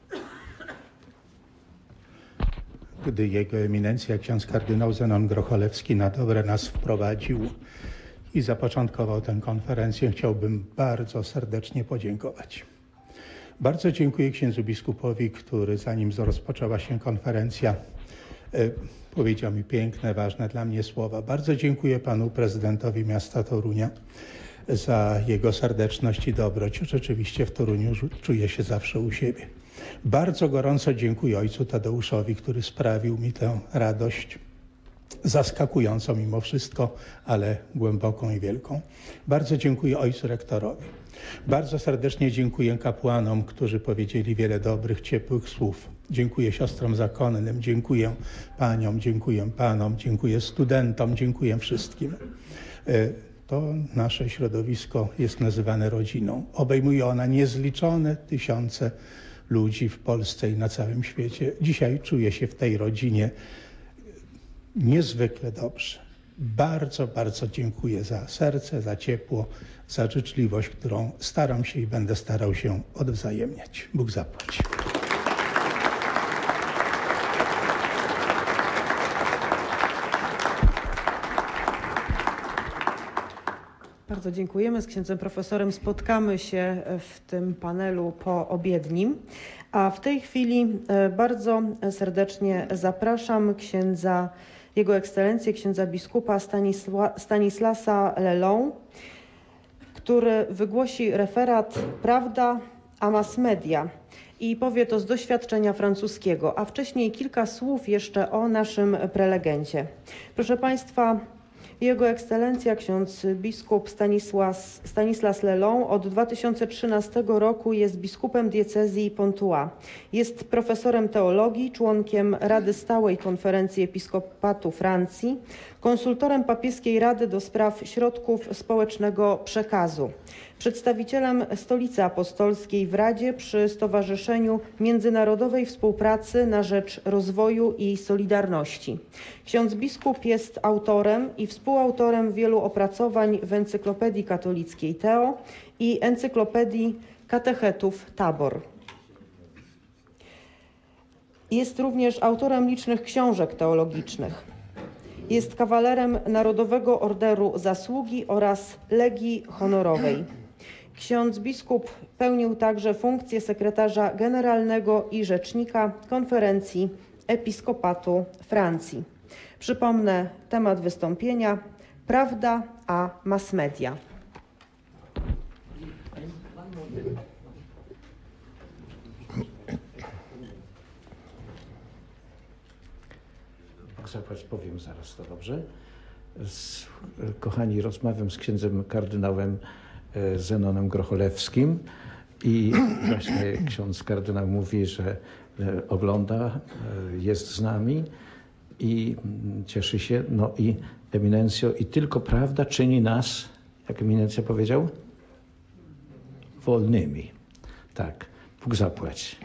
Gdy Jego Eminencja ksiądz kardynał Zenon Grocholewski na dobre nas wprowadził i zapoczątkował tę konferencję, chciałbym bardzo serdecznie podziękować. Bardzo dziękuję księdzu biskupowi, który zanim rozpoczęła się konferencja, powiedział mi piękne, ważne dla mnie słowa. Bardzo dziękuję panu prezydentowi miasta Torunia za jego serdeczność i dobroć. Rzeczywiście w Toruniu czuję się zawsze u siebie. Bardzo gorąco dziękuję ojcu Tadeuszowi, który sprawił mi tę radość zaskakującą mimo wszystko, ale głęboką i wielką. Bardzo dziękuję ojcu rektorowi. Bardzo serdecznie dziękuję kapłanom, którzy powiedzieli wiele dobrych, ciepłych słów. Dziękuję siostrom zakonnym, dziękuję paniom, dziękuję panom, dziękuję studentom, dziękuję wszystkim. To nasze środowisko jest nazywane rodziną. Obejmuje ona niezliczone tysiące ludzi w Polsce i na całym świecie. Dzisiaj czuję się w tej rodzinie niezwykle dobrze. Bardzo, bardzo dziękuję za serce, za ciepło, za życzliwość, którą staram się i będę starał się odwzajemniać. Bóg zapłać. Bardzo dziękujemy. Z księdzem profesorem spotkamy się w tym panelu po obiednim. A w tej chwili bardzo serdecznie zapraszam księdza, jego ekscelencję, księdza biskupa Stanislasa Lelon, który wygłosi referat Prawda a mass media i powie to z doświadczenia francuskiego, a wcześniej kilka słów jeszcze o naszym prelegencie. Proszę Państwa, Jego Ekscelencja ksiądz biskup Stanislas Lelon od 2013 roku jest biskupem diecezji Pontoise. Jest profesorem teologii, członkiem Rady Stałej Konferencji Episkopatu Francji, konsultorem papieskiej Rady do spraw środków społecznego przekazu, przedstawicielem Stolicy Apostolskiej w Radzie przy Stowarzyszeniu Międzynarodowej Współpracy na rzecz Rozwoju i Solidarności. Ksiądz biskup jest autorem i współautorem wielu opracowań w Encyklopedii Katolickiej Teo i Encyklopedii Katechetów Tabor. Jest również autorem licznych książek teologicznych. Jest kawalerem Narodowego Orderu Zasługi oraz Legii Honorowej. Ksiądz biskup pełnił także funkcję sekretarza generalnego i rzecznika Konferencji Episkopatu Francji. Przypomnę temat wystąpienia: Prawda a mass media. Zapłać, powiem zaraz to dobrze. Kochani, rozmawiam z księdzem kardynałem Zenonem Grocholewskim i właśnie ksiądz kardynał mówi, że ogląda, jest z nami i cieszy się. No i eminencjo, i tylko prawda czyni nas, jak eminencja powiedział, wolnymi. Tak, Bóg zapłać.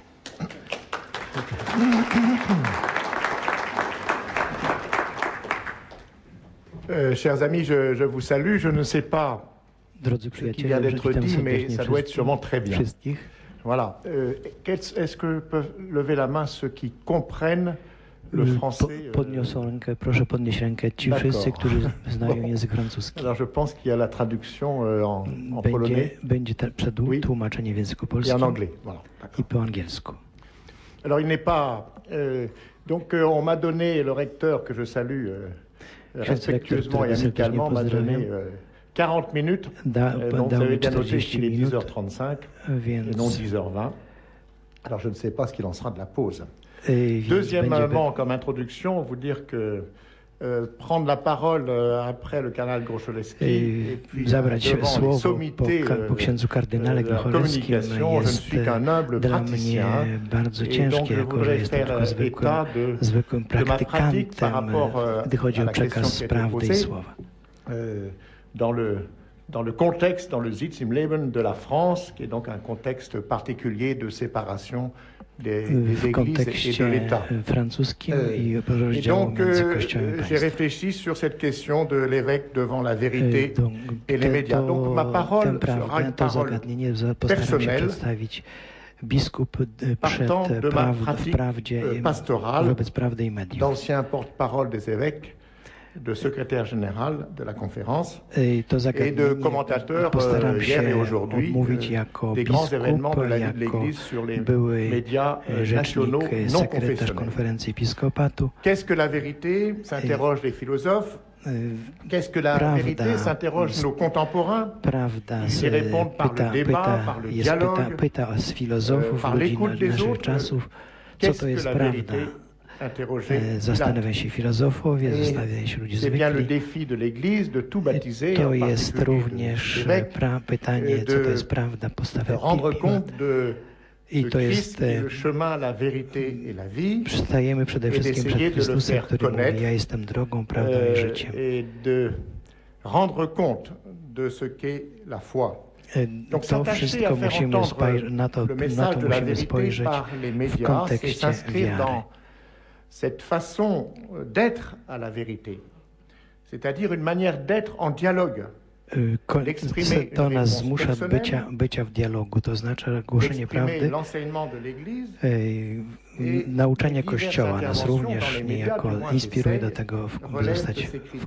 Chers amis, je vous salue. Je ne sais pas Drodzy ce qui vient przyjaciele, d'être witam dit, mais serdecznie ça doit être sûrement très bien. wszystkich. Voilà. Est-ce que peuvent lever la main ceux qui comprennent le français Podniosą rękę, proszę podnieść rękę ci D'accord. wszyscy, którzy znają język francuski. Alors je pense qu'il y a la traduction en polonais Będzie Oui. tłumaczenie w języku et en polskim anglais. Voilà. D'accord. i po angielsku. Alors il n'est pas... donc on m'a donné, le recteur que je salue respectueusement et amicalement, m'a donné 40 minutes. Donc vous avez bien noté qu'il est 10h35 et non 10h20. Alors je ne sais pas ce qu'il en sera de la pause. Deuxièmement, comme introduction, vous dire que prendre la parole après le cardinal Grocholewski et puis zabrać devant les słowo sommités po księdzu kardynale de la Grocholewskim communication, je ne jest suis qu'un humble dla praticien mnie bardzo et donc ciężkie, je jako że voudrais jestem faire tylko état zwykłym de ma pratique par praktykantem, rapport gdy chodzi à o la question przekaz qui a été prawdy i posée. słowa. Dans le contexte, dans le Sitzimleben de la France, qui est donc un contexte particulier de séparation des W églises et de kontekście l'État. francuskim i Et rozdziału donc, między Kościołem i j'ai państwem. réfléchi sur cette question de l'évêque devant la vérité et les médias. Donc, ma parole tę sera prawdę, une to parole zagadnienie postaram się personnelle, przedstawić. Biskup przed partant de ma w pratique prawdzie pastorale, wobec prawdy i mediów. d'ancien porte-parole des évêques, de secrétaire général de la conférence To et de zagadnienie commentateurs postaram hier et się aujourd'hui odmówić jako des grands événements de biskup, la vie de jako l'Église sur les były médias nationaux rzecznik, non sekretarz confessionnels. konferencji episkopatu. Qu'est-ce que la vérité s'interrogent les philosophes. Qu'est-ce que la Prawda, vérité s'interrogent nos contemporains. Prawda Ils y répondent par le débat, par le dialogue, pyta z filozofów, par ludzi l'écoute des naszych autres. czasów, co Qu'est-ce to que jest la prawda. vérité Zastanawiają się filozofowie, zastanawiają się ludzie C'est bien le zwykli. défi de l'Église de tout baptiser, To en jest particulier również des évêques, pytanie, co to jest prawda, de postawy rendre compte de I to Christ jest, qui est le chemin, la vérité et la vie, Stajemy przede wszystkim przed Chrystusem, który mówi, ja jestem drogą, prawdą i życiem. et de rendre compte de ce qu'est la foi. Donc To s'attacher à wszystko faire musimy entendre na to le message de la musimy vérité spojrzeć par les w médias, c'est kontekście s'inscrire wiary. dans cette façon d'être à la vérité, c'est-à-dire une manière d'être en dialogue. To nas zmusza bycia w dialogu, to znaczy głoszenie prawdy, nauczanie Kościoła nas również niejako inspiruje do tego, by zostać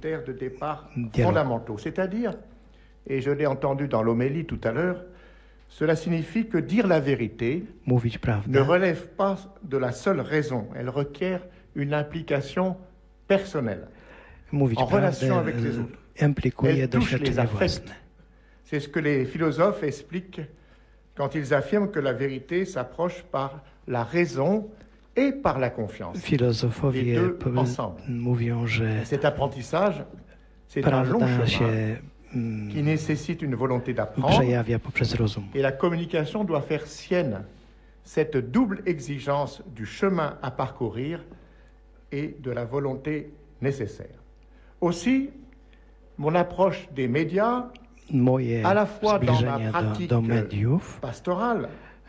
w dialogu. C'est-à-dire, et je l'ai entendu dans l'homélie tout à l'heure, cela signifie que dire la vérité Mówić ne prawdę relève pas de la seule raison, elle requiert une implication personnelle, mówić en relation prawdę avec les autres. implikuje Elle touche les doświadczenie affects. własne. C'est ce que les philosophes expliquent quand ils affirment que la vérité s'approche par la raison et par la confiance. Les Filozofowie deux ensemble. mówią, że Cet apprentissage, c'est un long prawda chemin się qui nécessite une volonté d'apprendre, przejawia poprzez rozum. et la communication doit faire sienne cette double exigence du chemin à parcourir et de la volonté nécessaire. Aussi, mon approche des médias, Moje à la fois dans ma zbliżenie pratique do mediów pastorale,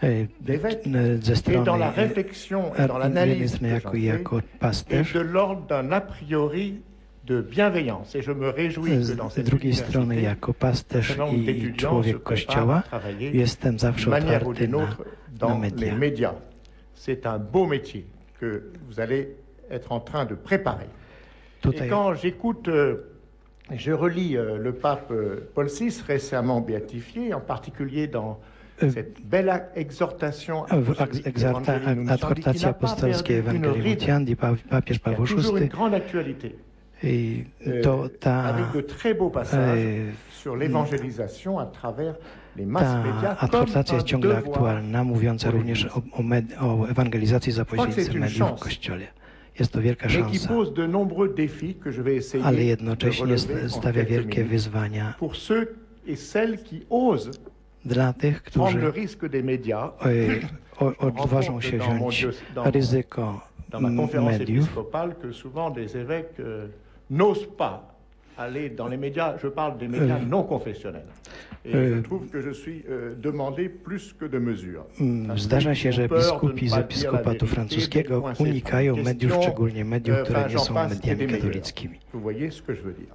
ze et dans strony la réflexion et dans z jednej l'analyse strony que j'en jako fais, est pasterz, de l'ordre d'un a priori de bienveillance. Et je me réjouis que dans z cette drugiej strony université, jako pasterz un certain nombre i d'étudiants se człowiek préparent Kościoła à travailler jestem zawsze d'une manière ou otwarty d'une autre na dans les media. médias. C'est un beau métier que vous allez être en train de préparer. Et Tutaj quand j'écoute, je relis le pape Paul VI récemment béatifié, en particulier dans cette belle exhortation w apostolique Evangelii Nuntiandi, qui adhortacji n'a pas apostolskiej perdu une Ewangelii ride, Nuntiandi, papież qui a Paweł toujours une VI, grande actualité, i to avec de très beaux passages e, sur l'évangélisation à travers les masses médias, ta comme adhortacja jest un ciągle devoir. aktualna, mówiąca również o ewangelizacji za c'est pośrednictwem une mediów w chance. Kościele. Jest to wielka Mais qui szansa, pose de nombreux défis que je vais essayer ale de jednocześnie relever en stawia quelques wielkie minutes. wyzwania Pour ceux et celles qui osent dla tych, prendre le którzy risque des médias. odważą się wziąć ryzyko Dans ma conférence mediów. épiscopale, que souvent des évêques n'osent pas aller dans les médias. Je parle des médias non confessionnels. Et je trouve que je suis demandé plus que de mesure. Zdarza się, że biskupi z episkopatu francuskiego unikają mediów, szczególnie mediów, które nie są mediami katolickimi. Vous voyez ce que je veux dire.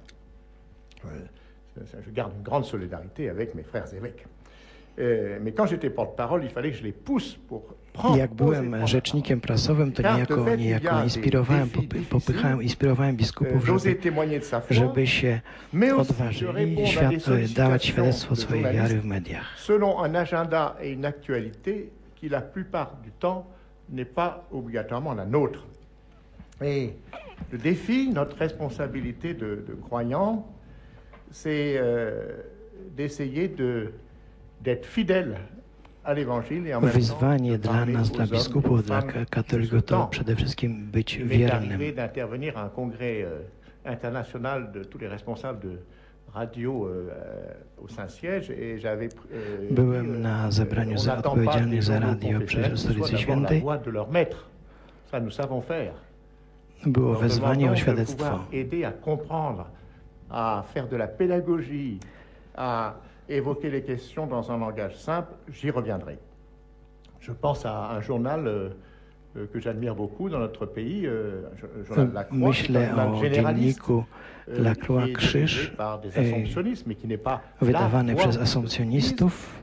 Je garde une grande solidarité avec mes frères évêques. Mais quand j'étais porte-parole, il fallait que je les pousse pour prendre. Jak byłem rzecznikiem prasowym, to niejako inspirowałem biskupów, żeby się odważyli dawać świadectwo swojej wiary w mediach. Selon un agenda et une actualité qui la plupart du temps n'est pas obligatoirement la nôtre. Et le défi, notre responsabilité de croyants, c'est d'essayer d'être fidèle à l'évangile et en même temps Wyzwanie de dla parler nas, aux dla hommes et biskupów, aux dla femmes katolików, de ce to temps. przede wszystkim być Il m'est wiernym. arrivé d'intervenir à un congrès international de tous les responsables de radio au Saint-Siège et j'avais Byłem na zebraniu odpowiedzialnych za radio przy Stolicy Świętej. Ça nous savons faire. Było wezwanie o świadectwo. Aider à comprendre, à faire de la pédagogie, à évoquer les questions dans un langage simple, j'y reviendrai. Je pense à un journal que j'admire beaucoup dans notre pays, journal La Croix, Myślę o dzienniku La Croix Krzyż, wydawany przez asumpcjonistów,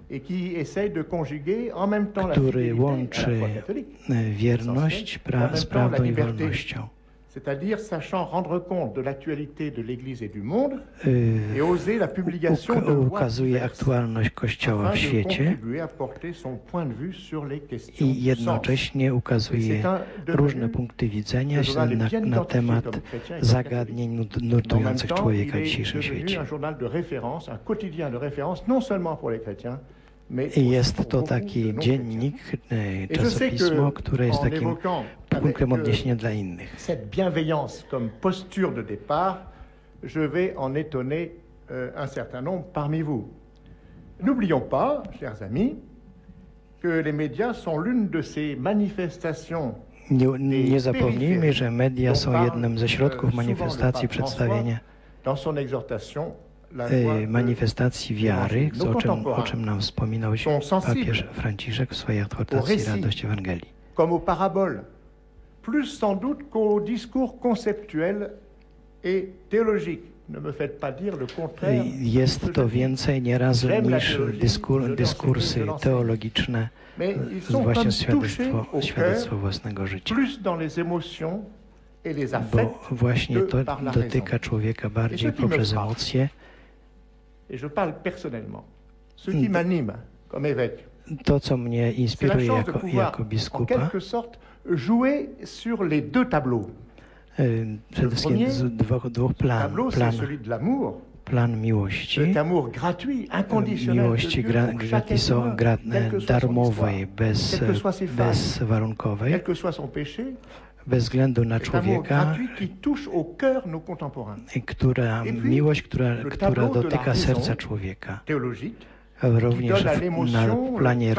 który łączy wierność z prawdą i wolnością. C'est-à-dire sachant rendre compte de l'actualité de l'Église et du monde et oser la publication de voix ukazuje aktualność Kościoła w świecie i jednocześnie ukazuje różne punkty widzenia na temat zagadnień nurtujących człowieka w dzisiejszym świecie. Un journal de référence, un quotidien de référence, non seulement pour les chrétiens, I jest to taki dziennik, czasopismo, które jest takim punktem odniesienia dla innych. Cette bienveillance comme posture de départ, je vais en étonner un certain nombre parmi vous. N'oublions pas, chers amis, que les médias sont l'une de ces manifestations. Nie zapomnijmy, że media są jednym ze środków manifestacji przedstawienia manifestacji wiary, o czym nam wspominał papież Franciszek w swojej adhortacji Radość Ewangelii. Comme aux paraboles, plus sans doute qu'aux discours conceptuels et théologiques. Ne me faites pas dire le contraire. Jest to więcej nieraz niż dyskursy teologiczne, właśnie świadectwo własnego życia. Bo właśnie to dotyka człowieka bardziej poprzez emocje. To, co mnie inspiruje jako biskupa, przede wszystkim z dwóch plan miłości, darmowej, bezwarunkowej, bez względu na człowieka, miłość, która dotyka serca człowieka. Również na planie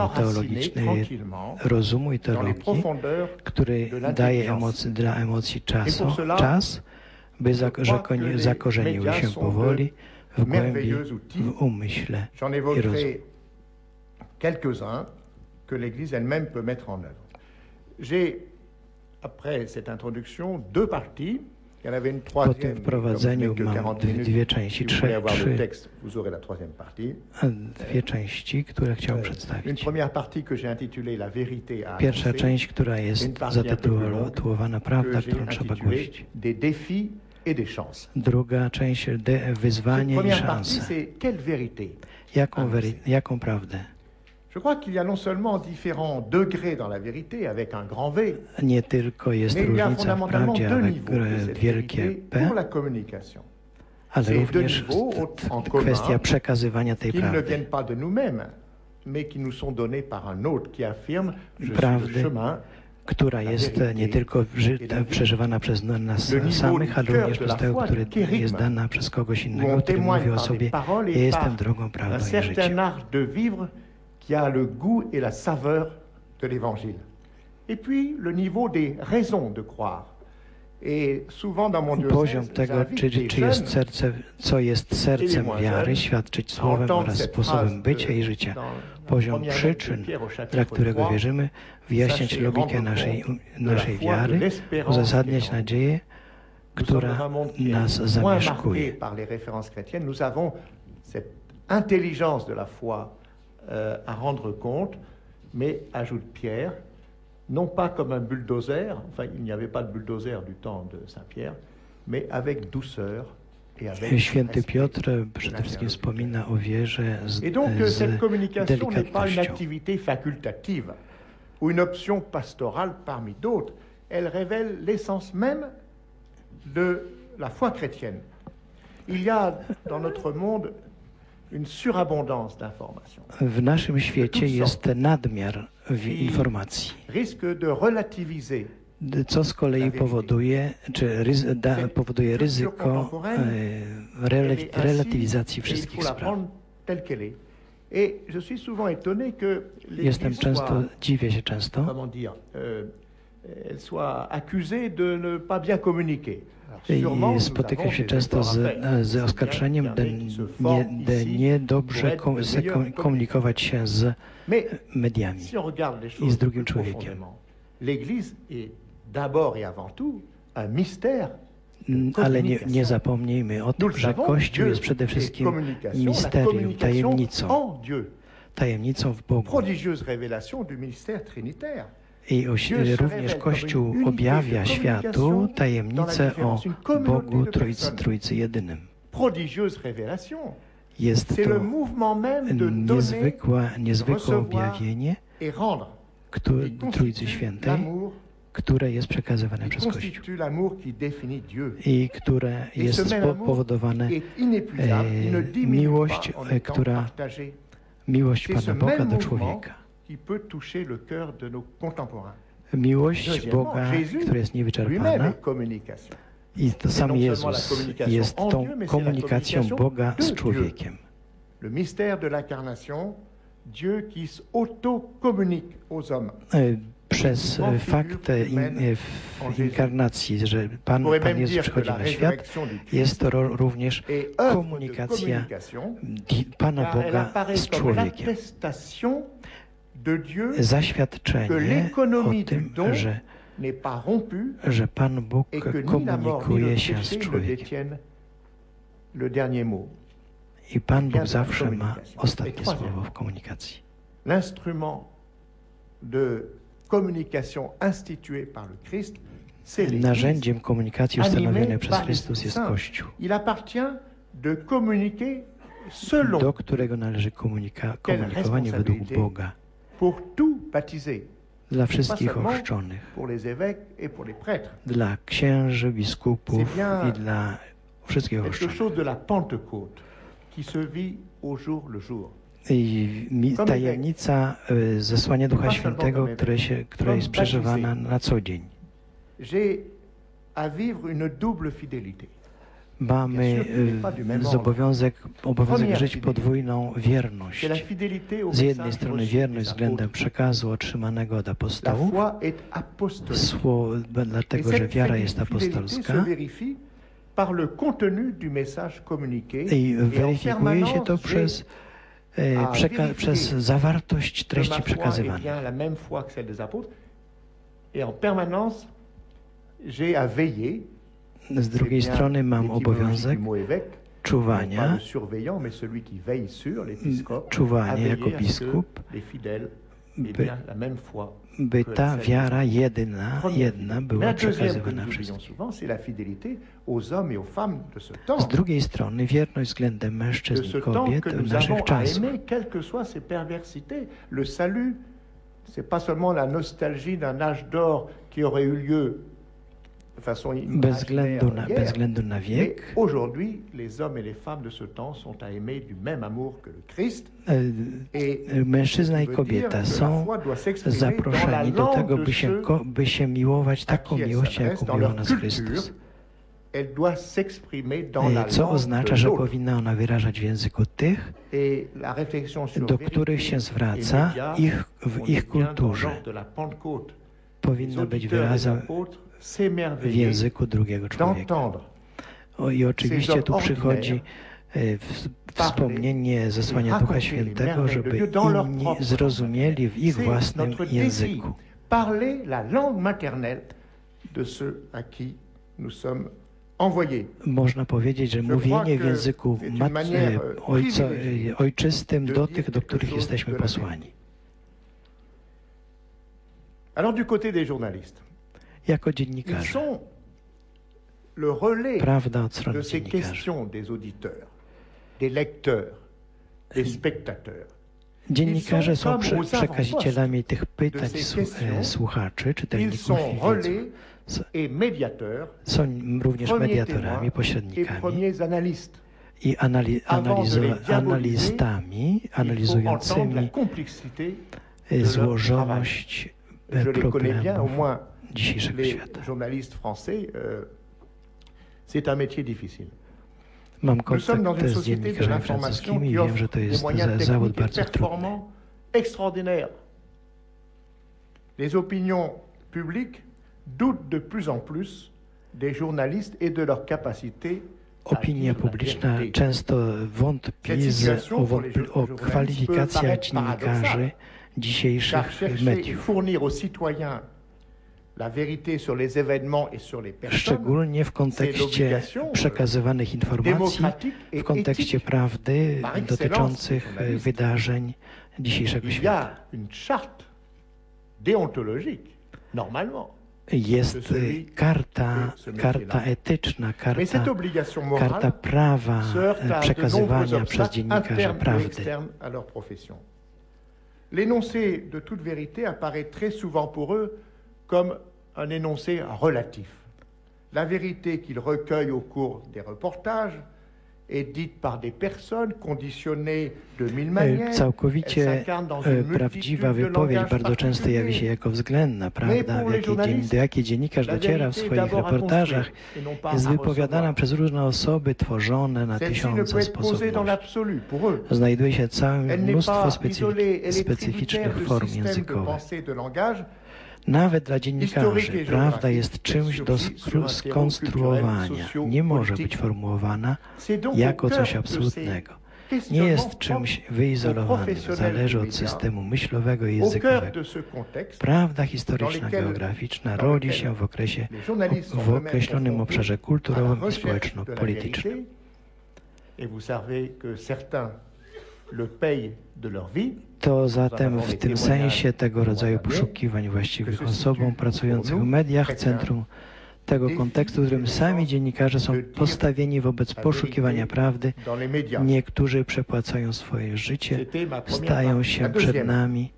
rozumu i teologii, który daje dla emocji czas, by zakorzeniły się powoli w głębi, w umyśle i rozumie. Quelques-uns que l'Église elle-même peut mettre en œuvre. J'ai, après cette introduction, deux parties. Po tym wprowadzeniu mam dwie części, dwie części, które chciałem przedstawić. Pierwsza część, która jest zatytułowana Prawda, którą trzeba głosić. Druga część wyzwanie i szanse. Jaką prawdę? Je crois qu'il y a non seulement différents degrés dans la vérité avec un grand V, nie tylko jest różnica w prawdzie, ale wielkie P, pour la communication. Ale również kwestia przekazywania tej prawdy. Qui ne viennent pas de nous-mêmes, mais qui nous sont donnés par un autre qui affirme je prawdy, suis le chemin, która jest nie tylko przeżywana przez nas samych, ale również przez tego, który jest dana przez kogoś innego, który mówi o sobie: ja jestem drogą, prawdą i życiem. Qui a le goût et la saveur de l'Évangile. Et puis le niveau des raisons de croire. Et souvent dans mon diocèse, poziom tego, czy jest serce, co jest sercem wiary, świadczyć słowem oraz sposobem bycia i życia. Poziom przyczyn, dla którego wierzymy, wyjaśniać logikę naszej wiary, uzasadniać nadzieję, która nas zamieszkuje. Nous avons cette intelligence de la foi à rendre compte, mais, ajoute Pierre, non pas comme un bulldozer, enfin il n'y avait pas de bulldozer du temps de Saint-Pierre, mais avec douceur et avec Święty Piotr przede wszystkim wspomina o wierze z Et donc cette communication n'est pas une activité facultative ou une option pastorale parmi d'autres, elle révèle l'essence même de la foi chrétienne. Il y a dans notre monde une surabondance d'informations. W naszym świecie jest nadmiar informacji. Risque de relativiser. Co z kolei powoduje ryzyko relatywizacji wszystkich spraw. Dziwię się często, spotykam się często z oskarżeniem, de niedobrze komunikować się z mediami i z drugim człowiekiem. Ale nie zapomnijmy o tym, że Kościół jest przede wszystkim misterium, tajemnicą w Bogu. I również Kościół objawia światu tajemnicę o Bogu Trójcy Jedynym. Jest to niezwykłe objawienie Trójcy Świętej, które jest przekazywane przez Kościół i które jest spowodowane miłość, która Miłość Pana Boga do człowieka. Miłość Boga, która jest niewyczerpana. I to sam Jezus jest tą komunikacją Boga z człowiekiem. Le mystère de l'incarnation, Dieu qui s'auto-communique aux hommes. Przez fakt inkarnacji, że Pan Jezus przychodzi na świat, jest to również komunikacja Pana Boga z człowiekiem. Zaświadczenie o tym, że Pan Bóg komunikuje się z człowiekiem. I Pan Bóg zawsze ma ostatnie słowo w komunikacji. L'instrument de communication institué par le Christ, c'est l'Église. Narzędziem komunikacji ustanowionej przez Chrystus jest Kościół, Il appartient de communiquer selon do którego należy komunikowanie według Boga pour tout baptisé, dla wszystkich ochrzczonych, pour les évêques et pour les prêtres. dla księży, biskupów i dla wszystkich Quelque ochrzczonych. chose de la Pentecôte qui se vit au jour le jour. I tajemnica zesłania Ducha Świętego, która jest przeżywana na co dzień. J'ai à vivre une double fidélité. Mamy obowiązek żyć podwójną wierność. Z jednej strony wierność względem przekazu otrzymanego od apostołów, dlatego że wiara jest apostolska, i weryfikuje się to przez zawartość treści przekazywanej. Z drugiej strony mam obowiązek czuwania jako biskup, by ta wiara jedna była przekazywana wszystkim. Z drugiej strony wierność względem mężczyzn i kobiet naszych czasów. C'est pas seulement la nostalgie d'un âge d'or qui aurait eu lieu de façon imaginaire bez względu na wiek. Aujourd'hui, les hommes et les femmes de ce temps sont à aimer du même amour que le Christ. Mężczyzna i kobieta są zaproszeni do tego, by się miłować taką miłością, jaką miłował nas Chrystus. Co oznacza, że powinna ona wyrażać w języku tych, do których się zwraca w ich kulturze. Powinno być wyrazem w języku drugiego człowieka. I oczywiście tu przychodzi wspomnienie zesłania Ducha Świętego, żeby inni zrozumieli w ich własnym języku. Parler la langue maternelle de ceux à qui nous sommes envoyés. Można powiedzieć, że mówienie w języku ojczystym do tych, do których jesteśmy posłani. Alors du côté des journalistes, jako dziennikarze, le relais prawda od strony de ces dziennikarzy. questions des auditeurs, des lecteurs, des spectateurs. Dziennikarze są przekazicielami tych pytań słuchaczy, czytelników i widzów. Są również mediatorami, pośrednikami i analistami analizującymi złożoność problemów dzisiejszego świata. C'est un métier difficile. Mam kontakt z dziennikarzami francuskimi i wiem, że to jest zawód bardzo trudny. Extraordinaire. Les opinions publiques doutent de plus en plus des journalistes et de leur capacité. Opinia publiczna często wątpi o kwalifikacjach dziennikarzy dzisiejszych mediów. Fournir aux citoyens la vérité sur les événements et sur les personnes. Szczególnie w kontekście przekazywanych informacji, w kontekście prawdy dotyczących wydarzeń dzisiejszego świata. Jest karta etyczna, karta prawa przekazywania przez dziennikarza prawdy. L'énoncé de toute vérité apparaît très souvent pour eux comme un énoncé relatif. La vérité qu'ils recueillent au cours des reportages Całkowicie prawdziwa wypowiedź bardzo często jawi się jako względna. Prawda, do jakiej dziennikarz dociera w swoich reportażach, jest wypowiadana przez różne osoby tworzone na tysiące sposobności. Znajduje się całe mnóstwo specyficznych form językowych. Nawet dla dziennikarzy prawda jest czymś do skonstruowania. Nie może być formułowana jako coś absolutnego. Nie jest czymś wyizolowanym, zależy od systemu myślowego i językowego. Prawda historyczna, geograficzna rodzi się w określonym obszarze kulturowym i społeczno-politycznym. To zatem w tym sensie tego rodzaju poszukiwań właściwych osobom pracujących w mediach centrum tego kontekstu, w którym sami dziennikarze są postawieni wobec poszukiwania prawdy. Niektórzy przepłacają swoje życie, stają się przed nami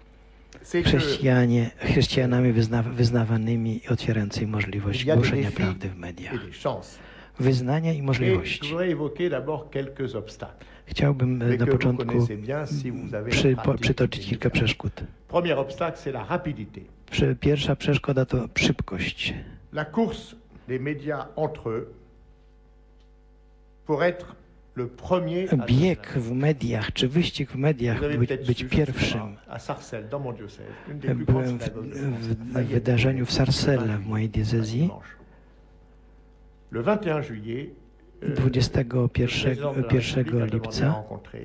chrześcijanami wyznawanymi i otwierającymi możliwość głoszenia prawdy w mediach. Wyznania i możliwości. Chciałbym na początku przytoczyć kilka przeszkód. Pierwsza przeszkoda to szybkość. La course des médias entre eux pour être le premier. Bieg w mediach, czy wyścig w mediach, być pierwszym. Byłem w wydarzeniu w Sarcelles w mojej diecezji. 21 lipca.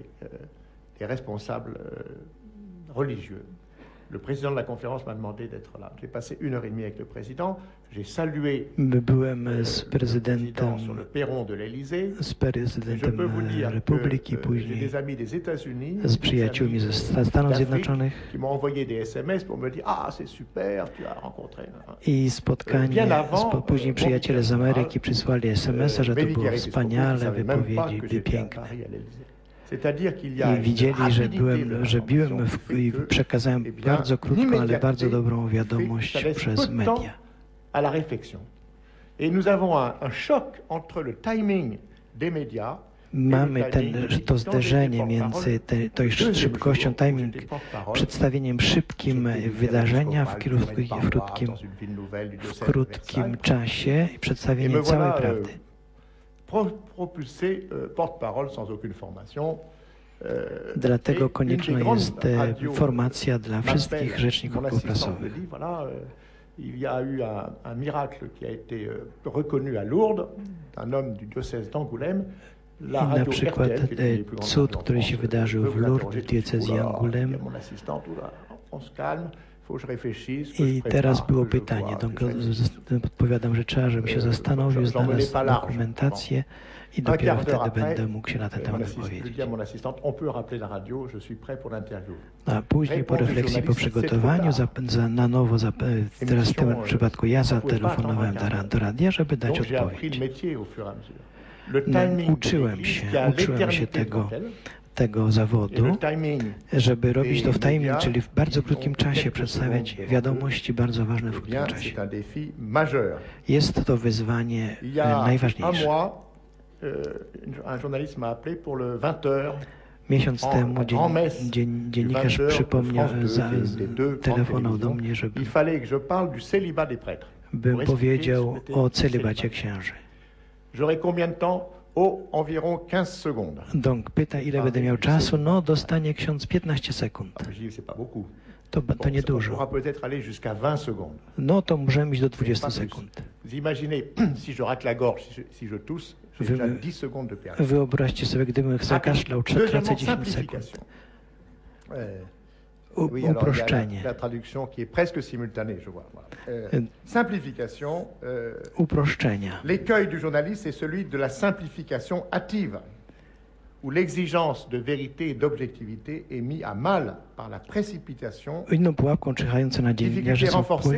Le président de la conférence m'a demandé d'être là. J'ai passé 1h30 avec le président. J'ai salué z prezydentem sur le perron de l'Élysée. Z prezydentem Republiki, później z przyjaciółmi ze Stanów Zjednoczonych. Qui m'ont envoyé des SMS pour me dire c'est super, tu as rencontré. I spotkanie, później przyjaciele z Ameryki przysłali SMS-a, że to było wspaniale, wypowiedzi piękne. I widzieli, że byłem i przekazałem bardzo krótką, ale bardzo dobrą wiadomość przez media. Mamy to zderzenie między tą szybkością, timing, przedstawieniem szybkim wydarzenia w krótkim czasie i przedstawieniem całej prawdy. Propulsé porte-parole sans aucune formation. Dlatego konieczna jest formacja dla wszystkich rzeczników prasowych. Il y a eu un miracle qui a été reconnu à Lourdes, un homme du diocèse d'Angoulême. Na przykład cud, który się wydarzył w Lourdes w diecezji Angoulême. I teraz było pytanie, odpowiadam, że trzeba, żebym się zastanowił, znalazł dokumentację i dopiero wtedy będę mógł się na ten temat wypowiedzieć. A później po refleksji, po przygotowaniu, teraz w tym przypadku ja zatelefonowałem do radia, żeby dać odpowiedź. Uczyłem się tego zawodu, żeby robić to w timing, czyli w bardzo krótkim czasie przedstawiać wiadomości bardzo ważne w krótkim czasie. Jest to wyzwanie najważniejsze. Miesiąc temu dziennikarz telefonował do mnie, żebym powiedział o celibacie księży. Environ 15 secondes. Donc pyta, ile będę miał czasu. No, dostanie ksiądz 15 sekund. To niedużo. No, to możemy iść do 20 sekund. Wyobraźcie sobie, gdybym zakaszlał, tracę 10 sekund. Uproszczenie. Uproszczenia. L'écueil du journaliste est celui de la simplification hâtive, où l'exigence de vérité et d'objectivité est mise à mal par la précipitation. Inną pułapką czyhającą na dziennikarzy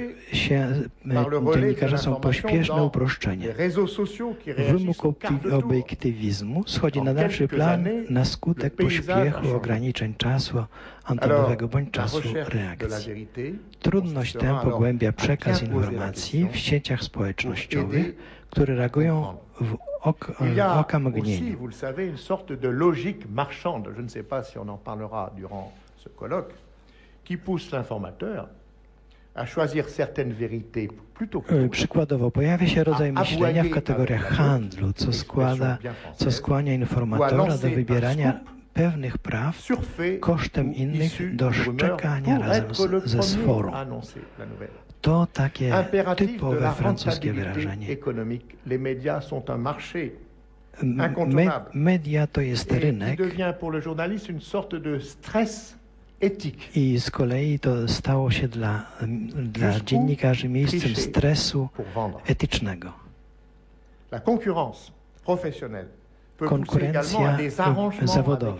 są pośpieszne uproszczenie. Wymóg obiektywizmu schodzi na dalszy plan na skutek pośpiechu, ograniczeń czasu antenowego bądź czasu reakcji. Trudność tę pogłębia przekaz informacji w sieciach społecznościowych, które reagują Il y a oka aussi, mgnieniu. vous le savez, une sorte de logique marchande, je ne sais pas si on en parlera durant ce colloque, qui pousse l'informateur à choisir certaines vérités plutôt que d'autres. Przykładowo pojawia się rodzaj myślenia w kategoriach handlu, co skłania informatora do wybierania pewnych praw kosztem innych do szczekania razem ze sforą. To takie typowe francuskie wyrażenie. Media to jest rynek i z kolei to stało się dla dziennikarzy miejscem stresu etycznego. Konkurencja zawodowa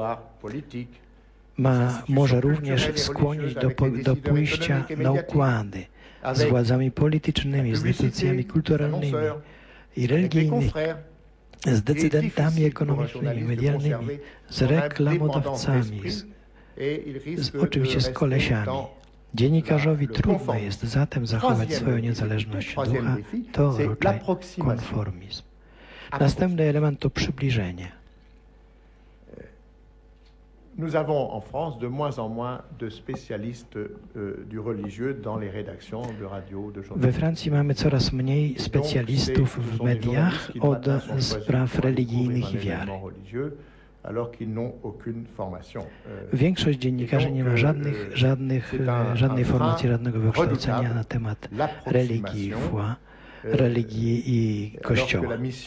może również skłonić do pójścia na układy z władzami politycznymi, z instytucjami kulturalnymi i religijnymi, z decydentami ekonomicznymi, medialnymi, z reklamodawcami, oczywiście z kolesiami. Dziennikarzowi trudno jest zatem zachować swoją niezależność ducha, to raczej konformizm. Następny element to przybliżenie. Nous avons en France de moins en moins de spécialistes du religieux dans les rédactions de radio, de We Francji mamy coraz mniej specjalistów w mediach od spraw religijnych i wiary. Większość dziennikarzy nie ma żadnej formacji, żadnego wykształcenia na temat religii, religii i Kościoła.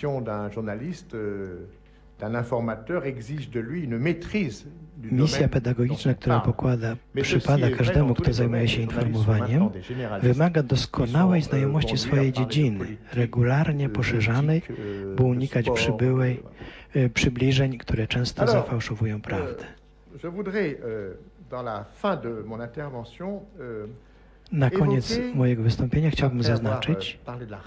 Misja pedagogiczna, która przypada każdemu, kto zajmuje się informowaniem, wymaga doskonałej znajomości swojej dziedziny, regularnie poszerzanej, by unikać przybliżeń, które często zafałszowują prawdę. Na koniec mojego wystąpienia chciałbym zaznaczyć,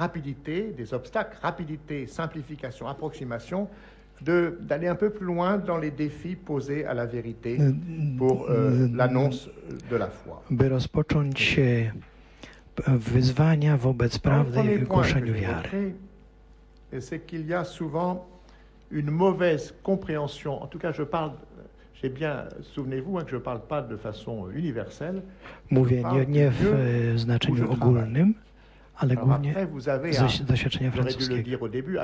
d'aller un peu plus loin dans les défis posés à la vérité pour l'annonce de la foi. By rozpocząć wyzwania wobec prawdy i głoszeniu wiary. C'est qu'il y a souvent une mauvaise compréhension. En tout cas, j'ai bien, souvenez-vous que je parle pas de façon universelle. Mówię nie w znaczeniu ogólnym, ale głównie z doświadczenia francuskiego.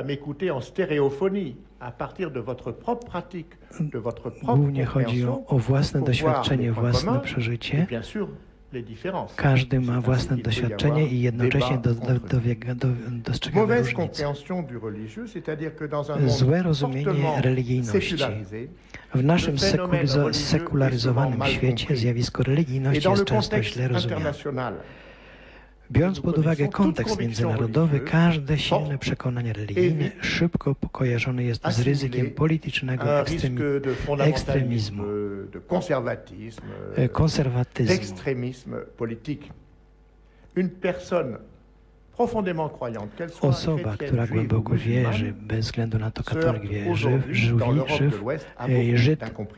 Głównie chodzi o własne doświadczenie, własne przeżycie. Każdy ma własne doświadczenie i jednocześnie dostrzegamy różnice. Złe rozumienie religijności. W naszym sekularyzowanym świecie zjawisko religijności jest często źle rozumiane. Biorąc pod uwagę kontekst międzynarodowy, każde silne przekonanie religijne szybko kojarzone jest z ryzykiem politycznego ekstremizmu, konserwatyzmu. Osoba, która głęboko wierzy, bez względu na to katolik Żyd,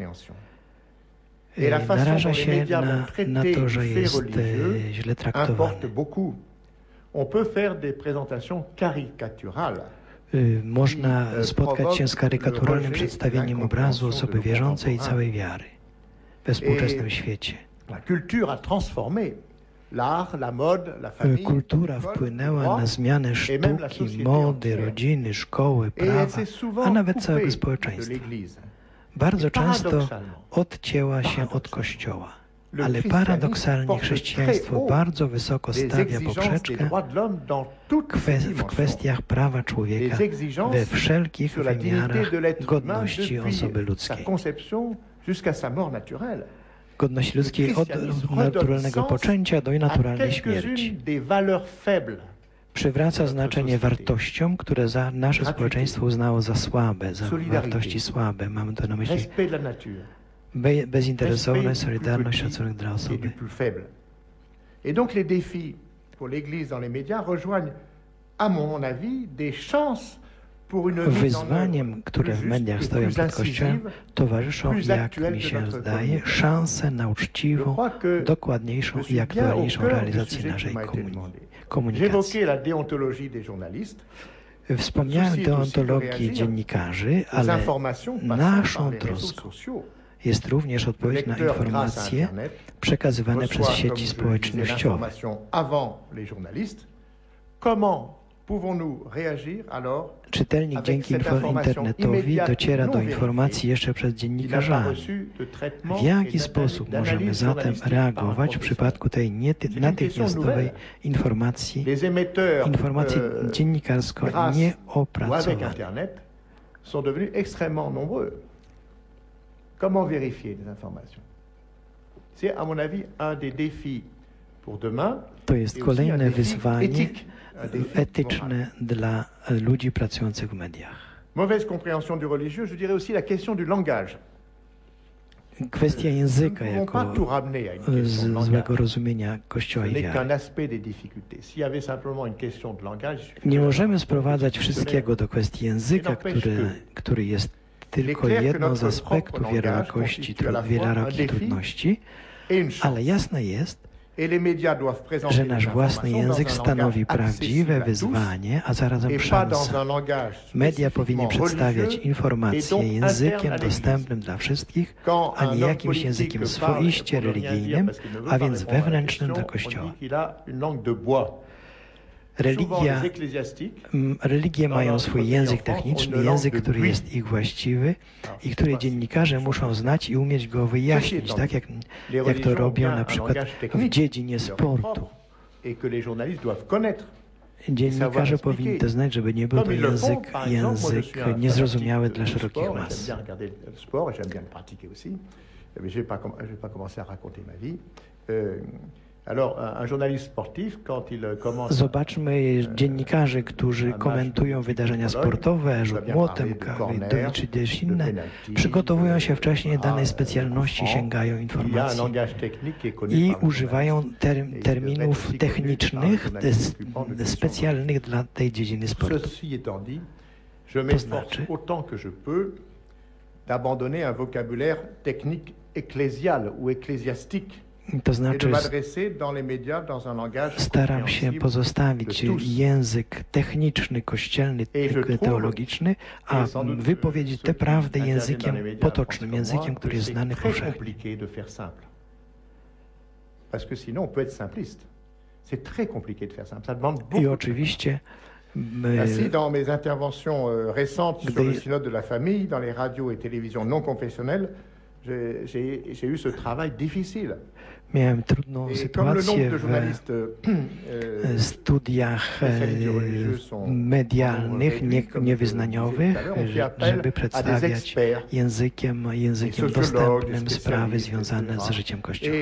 naraża się na to, że jest źle traktowany. Można spotkać się z karykaturalnym przedstawieniem obrazu osoby wierzącej i całej wiary we współczesnym świecie. Kultura wpłynęła na zmianę sztuki, mody, rodziny, szkoły, prawa, a nawet całego społeczeństwa. Bardzo często odcięła się od Kościoła, ale paradoksalnie chrześcijaństwo bardzo wysoko stawia poprzeczkę w kwestiach prawa człowieka we wszelkich wymiarach godności osoby ludzkiej. Godność ludzkiej od naturalnego poczęcia do naturalnej śmierci. Przywraca znaczenie wartościom, które nasze społeczeństwo uznało za słabe, za wartości słabe. Mamy to na myśli bezinteresowność, solidarność, szacunek dla osoby. Et donc les défis pour l'Église dans les médias rejoignent, à mon avis, des chances pour une Wyzwaniem, które w mediach stoją przed Kościołem, towarzyszą, jak mi się zdaje, szanse na uczciwą, dokładniejszą i aktualniejszą realizację naszej komunikacji. Wspomniałem deontologii dziennikarzy, ale naszą troską jest również odpowiedź na informacje przekazywane przez sieci społecznościowe. Czytelnik dzięki internetowi dociera do informacji jeszcze przed dziennikarzami. W jaki sposób możemy zatem reagować w przypadku tej natychmiastowej informacji dziennikarsko nieopracowanej? Comment vérifier les informations? C'est, à mon avis, un des défis pour demain. To jest kolejne wyzwanie etyczne dla ludzi pracujących w mediach. Mauvaise compréhension du religieux, je dirais aussi la question du langage. Kwestia języka jako złego rozumienia Kościoła i wiary. Nie możemy sprowadzać wszystkiego do kwestii języka, który jest tylko jedną z aspektów wielorakich trudności, ale jasne jest, że nasz własny język stanowi prawdziwe wyzwanie, a zarazem szansę. Media powinny przedstawiać informacje językiem dostępnym dla wszystkich, a nie jakimś językiem swoiście religijnym, a więc wewnętrznym dla Kościoła. Religie mają swój język techniczny, język, który jest ich właściwy i który dziennikarze muszą znać i umieć go wyjaśnić, tak jak to robią na przykład w dziedzinie sportu. Dziennikarze powinni to znać, żeby nie był to język niezrozumiały dla szerokich mas. Zobaczmy dziennikarzy, którzy komentują wydarzenia sportowe, rzut młotem, czy też inne, przygotowują się wcześniej danej specjalności, sięgają informacji i używają terminów technicznych, specjalnych dla tej dziedziny sportu. To znaczy, d'abandonner un vocabulaire technique ecclésial ou ecclésiastique. To znaczy, staram się pozostawić język techniczny, kościelny, teologiczny, a wypowiedzieć te prawdy językiem potocznym, językiem, który jest znany powszechnie. I oczywiście Ainsi, dans mes interventions récentes sur le synode de la famille, dans les radios et télévisions non confessionnelles, j'ai eu ce travail difficile. Miałem trudną sytuację w studiach medialnych, niewyznaniowych, żeby przedstawiać językiem dostępnym sprawy związane z życiem Kościoła.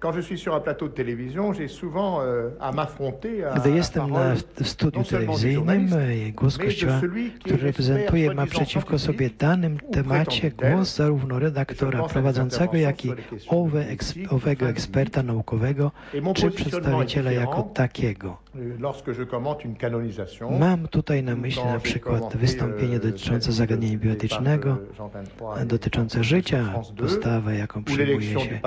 Gdy jestem w studiu telewizyjnym, głos Kościoła, który reprezentuje, ma przeciwko sobie danym temacie głos zarówno redaktora prowadzącego, jak i owego eksperta naukowego, czy przedstawiciela jako takiego. Mam tutaj na myśli na przykład wystąpienie dotyczące zagadnienia bioetycznego, dotyczące życia, postawę, jaką przyjmuje się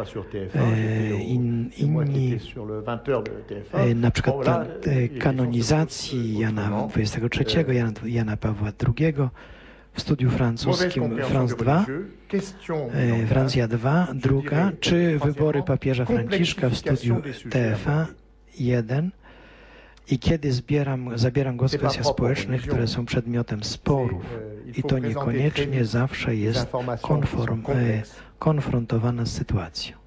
inni, na przykład kanonizacji Jana XXIII, Jana Pawła II, w studiu francuskim Francja 2, druga, czy wybory papieża Franciszka w studiu TFA 1. I kiedy zabieram głos w kwestiach społecznych, które są przedmiotem sporów, i to niekoniecznie zawsze jest konfrontowana z sytuacją.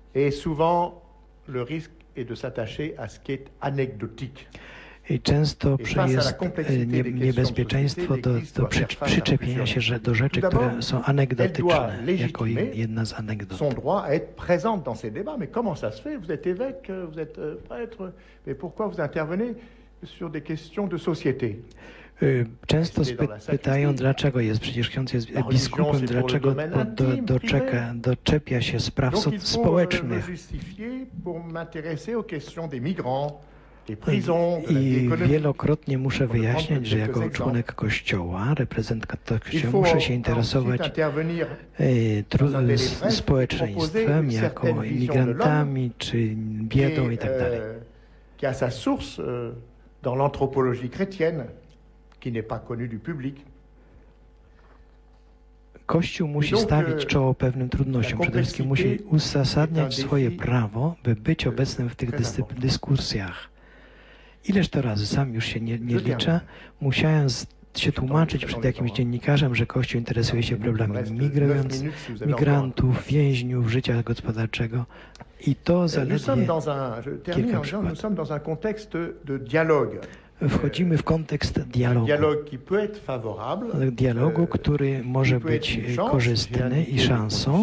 I często jest niebezpieczeństwo do przyczepienia się do rzeczy, które są anegdotyczne, jako jedna z anegdot. Son droit à être présente dans ces débats. Mais comment ça se fait? Vous êtes évêque, vous êtes prêtre, mais pourquoi vous intervenez sur des questions de société? Często pytają, dlaczego jest, przecież ksiądz jest biskupem, dlaczego doczepia się spraw społecznych. I wielokrotnie muszę wyjaśniać, że jako członek Kościoła, reprezentant Kościoła, muszę się interesować społeczeństwem, jako imigrantami, czy biedą i tak dalej. qui n'est pas connu du public. Kościół musi stawić czoło pewnym trudnościom. Przede wszystkim musi uzasadniać swoje prawo, by być obecnym w tych dyskusjach. Ileż to razy, sam już się nie liczę, musiałem się tłumaczyć przed jakimś dziennikarzem, że Kościół interesuje się problemami migrantów, więźniów, życia gospodarczego. I to zaledwie kilka przykładów. Wchodzimy w kontekst dialogu, który może być korzystny i szansą.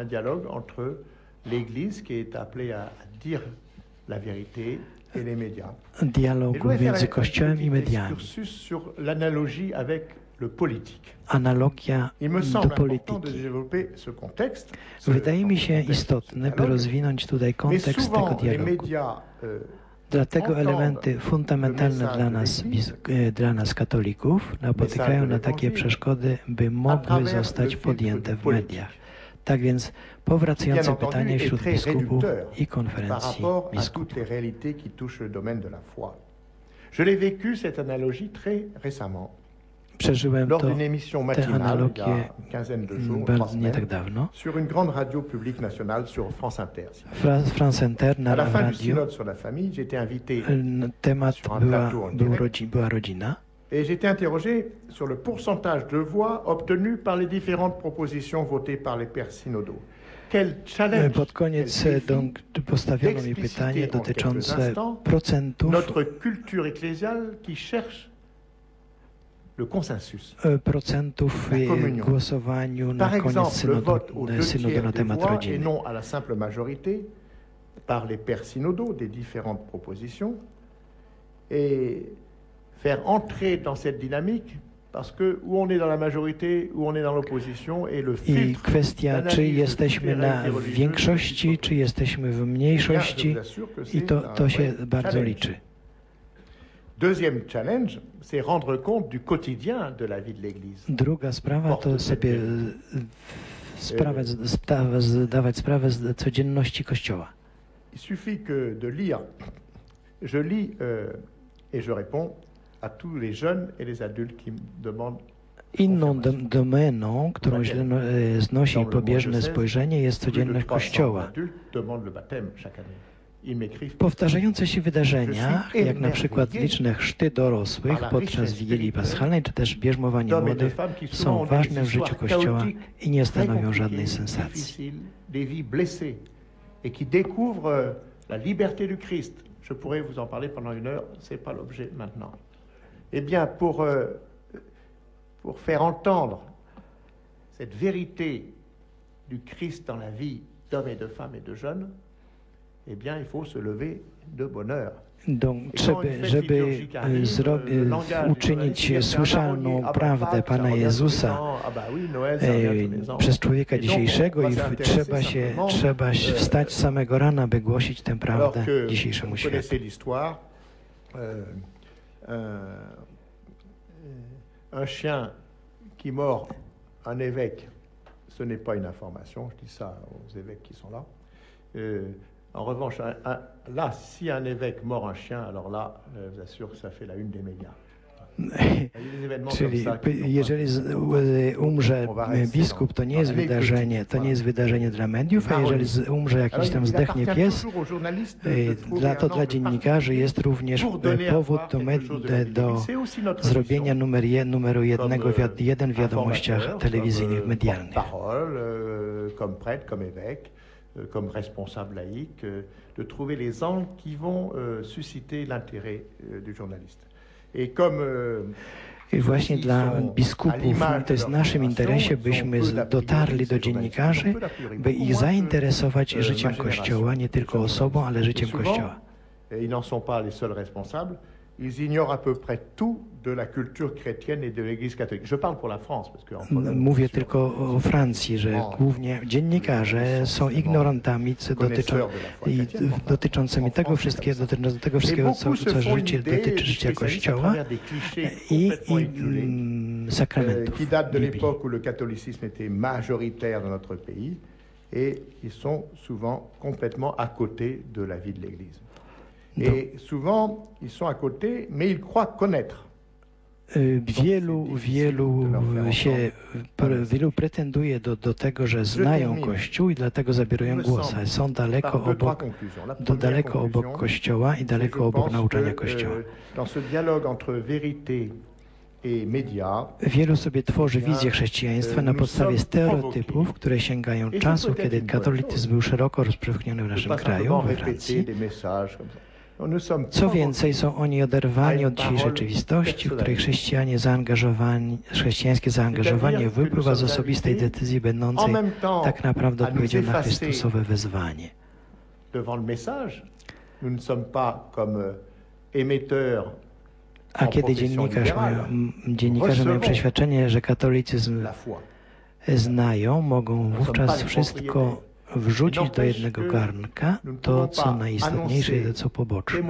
Dialogu między Kościołem i mediami. Analogia do polityki. Wydaje mi się istotne, by rozwinąć tutaj kontekst tego dialogu. Dlatego elementy fundamentalne dla nas katolików napotykają na takie przeszkody, by mogły zostać podjęte w mediach. Tak więc powracające pytanie wśród biskupów i konferencji biskupów. Przeżyłem tę analogię bardzo nie tak dawno. France Inter na radiu. Temat była rodzina. Et j'ai été interrogé sur le pourcentage de voix obtenues par les différentes propositions votées par les pères synodaux. Pod koniec postawiono mi pytanie dotyczące procentów głosowaniu na koniec synodu na temat rodziny. Non à la simple majorité par les pères synodaux des différentes propositions et faire entrer dans cette dynamique, parce que où on est dans la majorité, où on est dans l'opposition, et le filtre. I kwestia, czy jesteśmy na większości, czy jesteśmy w mniejszości, i to się bardzo liczy. Deuxième challenge, c'est rendre compte du quotidien de la vie de l'Église. Druga sprawa to sobie zdawać sprawę z codzienności Kościoła. Il suffit que de lire. Je lis et je réponds à tous les jeunes et les adultes qui me demandent. Inną domeną, którą źle znosi pobieżne spojrzenie, jest codzienność Kościoła. Powtarzające się wydarzenia, jak na przykład liczne chrzty dorosłych podczas Wigilii Paschalnej, czy też bierzmowanie młodych, są ważne w życiu Kościoła i nie stanowią żadnej sensacji. La liberté du Christ. Je pourrais vous en parler pendant une heure, c'est pas l'objet maintenant. Eh bien, pour faire entendre cette vérité du Christ dans la vie d'hommes et de femmes et de jeunes, eh bien, il faut se lever de bonne heure. Żeby uczynić słyszalną prawdę Pana Jezusa przez człowieka dzisiejszego i trzeba wstać z samego rana, by głosić tę prawdę dzisiejszemu światu. Un chien qui mord un évêque, ce n'est pas une information, je dis ça aux évêques qui sont là. En revanche, là, si un évêque mord un chien, alors là, je vous assure que ça fait la une des médias. Czyli jeżeli umrze biskup, to nie jest wydarzenie dla mediów, a jeżeli umrze jakiś tam zdechnie pies, dla dziennikarzy jest również powód do zrobienia numeru jeden w wiadomościach telewizyjnych, medialnych. Comme prêtre, comme évêque, comme responsable laïque, de trouver les angles qui vont susciter l'intérêt du journaliste. I właśnie dla biskupów to jest w naszym interesie, byśmy dotarli do dziennikarzy, by ich zainteresować życiem Kościoła, nie tylko osobą, ale życiem Kościoła. Ils n'en sont pas les seuls responsables. Ils ignorent à peu près tout de la culture chrétienne et de l'Église catholique. Je parle pour la France, parce que mówię tylko o Francji, że głównie dziennikarze są ignorantami dotyczącymi tego wszystkiego, co dotyczy życia Kościoła i sakramentów. Qui date de l'époque où le catholicisme était majoritaire dans notre pays, et ils sont souvent complètement à côté de la vie de l'Église. Et souvent, ils sont à côté, mais ils croient connaître. Wielu pretenduje do tego, że znają Kościół i dlatego zabierają głos, ale są daleko obok Kościoła i daleko obok nauczania Kościoła. Wielu sobie tworzy wizję chrześcijaństwa na podstawie stereotypów, które sięgają czasu, kiedy katolicyzm był szeroko rozpowszechniony w naszym kraju, we Francji. Co więcej, są oni oderwani od dzisiejszej rzeczywistości, w której chrześcijańskie zaangażowanie wypływa z osobistej decyzji będącej tak naprawdę odpowiedzią na Chrystusowe wezwanie. A kiedy dziennikarze mają przeświadczenie, że katolicyzm znają, mogą wówczas wszystko wrzucić do jednego garnka, to co najistotniejsze i to co poboczne.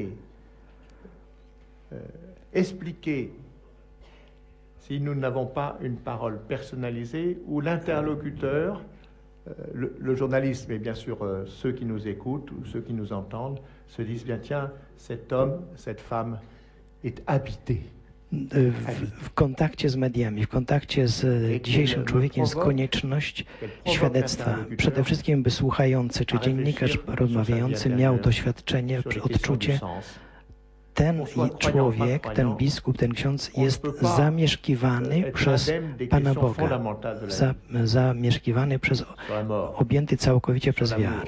Si nous n'avons pas une parole personnalisée où l'interlocuteur, le journaliste, mais bien sûr ceux qui nous écoutent ou ceux qui nous entendent, se disent bien tiens, cet homme, cette femme est habité. W kontakcie z mediami, w kontakcie z dzisiejszym człowiekiem jest konieczność świadectwa. Przede wszystkim, by słuchający czy dziennikarz rozmawiający miał doświadczenie, odczucie, ten człowiek, ten biskup, ten ksiądz jest zamieszkiwany przez Pana Boga, zamieszkiwany objęty całkowicie przez wiarę.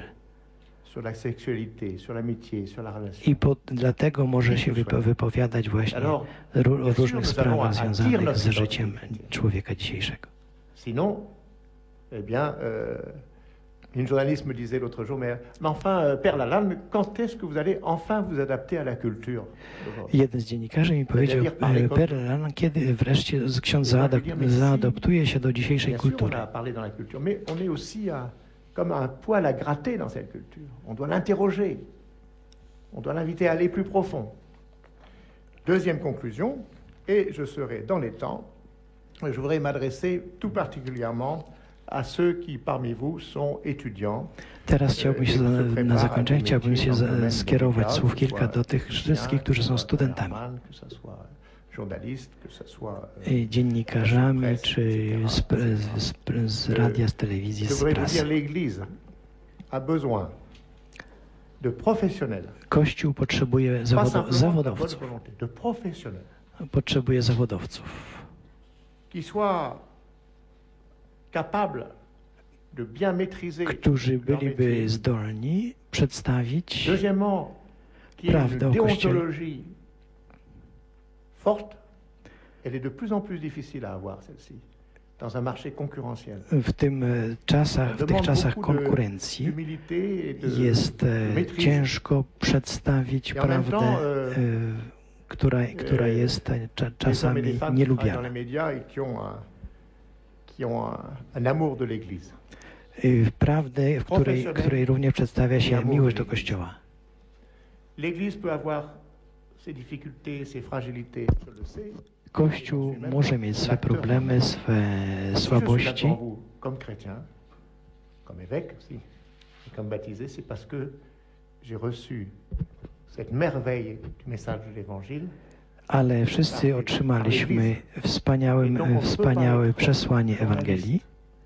I dlatego może się wypowiadać właśnie o różnych sprawach związanych z życiem człowieka dzisiejszego. Sinon, eh bien, une journaliste me disait l'autre jour, mais enfin, Père Lalanne, quand est-ce que vous allez enfin vous adapter à la culture? Jeden z dziennikarzy mi powiedział, Père Lalanne, kiedy wreszcie ksiądz zaadaptuje się do dzisiejszej kultury. Mais on est aussi comme un poil à gratter dans cette culture. On doit l'interroger. On doit l'inviter à aller plus profond. Deuxième conclusion, et je serai dans les temps, je voudrais m'adresser tout particulièrement à ceux qui parmi vous są étudiants. Teraz chciałbym się na zakończenie skierować słów kilka do tych wszystkich, którzy są studentami, dziennikarzami, czy z radia, z telewizji, z prasy. Kościół potrzebuje zawodowców. Potrzebuje zawodowców, którzy byliby zdolni przedstawić prawdę o Kościele. Forte, elle est de plus en plus difficile à avoir celle-ci dans un marché concurrentiel. W tych czasach konkurencji jest ciężko przedstawić prawdę, która jest czasami nielubiana. Prawdę, w której również przedstawia się miłość do Kościoła. Kościół może mieć swe problemy, swe słabości. Ale wszyscy otrzymaliśmy wspaniałe przesłanie Ewangelii.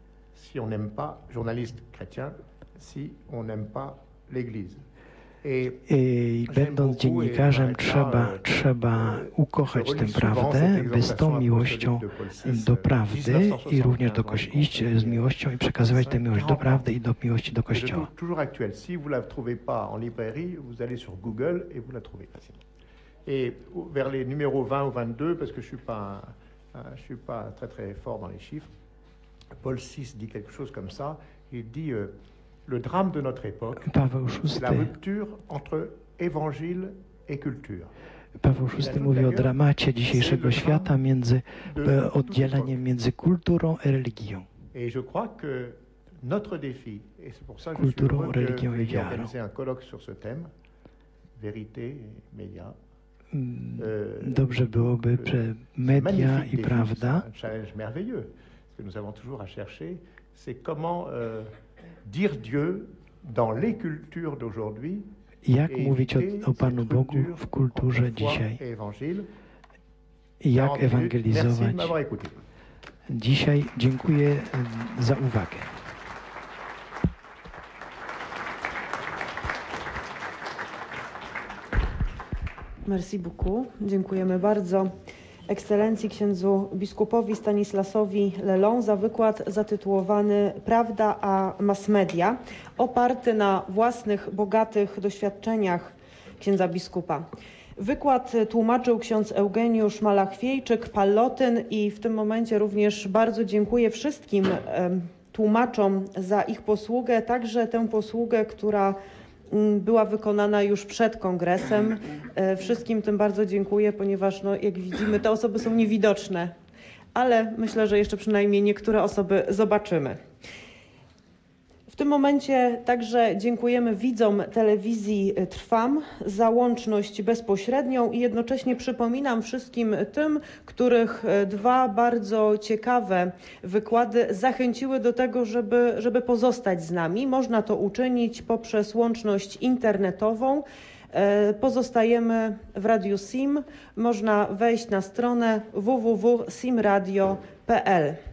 I będąc dziennikarzem trzeba ukochać tę prawdę, by z tą miłością do prawdy i również iść z miłością i przekazywać tę miłość do prawdy i do miłości do Kościoła. Et vers les numéros 20 ou 22, parce que je suis pas très fort dans les chiffres, Paul VI dit quelque chose comme ça, il dit le drame de notre époque, c'est la rupture entre évangile et culture. Paweł VI mówi o dramacie dzisiejszego świata, oddzieleniem między kulturą a religią. Et je crois que notre défi, et c'est pour ça que kulturą, je suis religią i wiarą. organisé un colloque sur ce thème, vérité et médias. Dobrze byłoby, że media i prawda. Un challenge merveilleux. Ce que nous avons toujours à chercher, c'est comment dire Dieu dans les cultures d'aujourd'hui. Jak mówić o Panu Bogu w kulturze dzisiaj jak 40 minutes. Merci de ewangelizować. m'avoir écouté. Dzisiaj dziękuję za uwagę. Merci beaucoup. Dziękujemy bardzo Ekscelencji księdzu biskupowi Stanisławowi Lelon za wykład zatytułowany Prawda a mass media, oparty na własnych, bogatych doświadczeniach księdza biskupa. Wykład tłumaczył ksiądz Eugeniusz Malachwiejczyk-Pallotyn i w tym momencie również bardzo dziękuję wszystkim tłumaczom za ich posługę, także tę posługę, która była wykonana już przed kongresem. Wszystkim tym bardzo dziękuję, ponieważ jak widzimy, te osoby są niewidoczne, ale myślę, że jeszcze przynajmniej niektóre osoby zobaczymy. W tym momencie także dziękujemy widzom telewizji Trwam za łączność bezpośrednią i jednocześnie przypominam wszystkim tym, których dwa bardzo ciekawe wykłady zachęciły do tego, żeby pozostać z nami. Można to uczynić poprzez łączność internetową. Pozostajemy w Radiu SIM. Można wejść na stronę www.simradio.pl.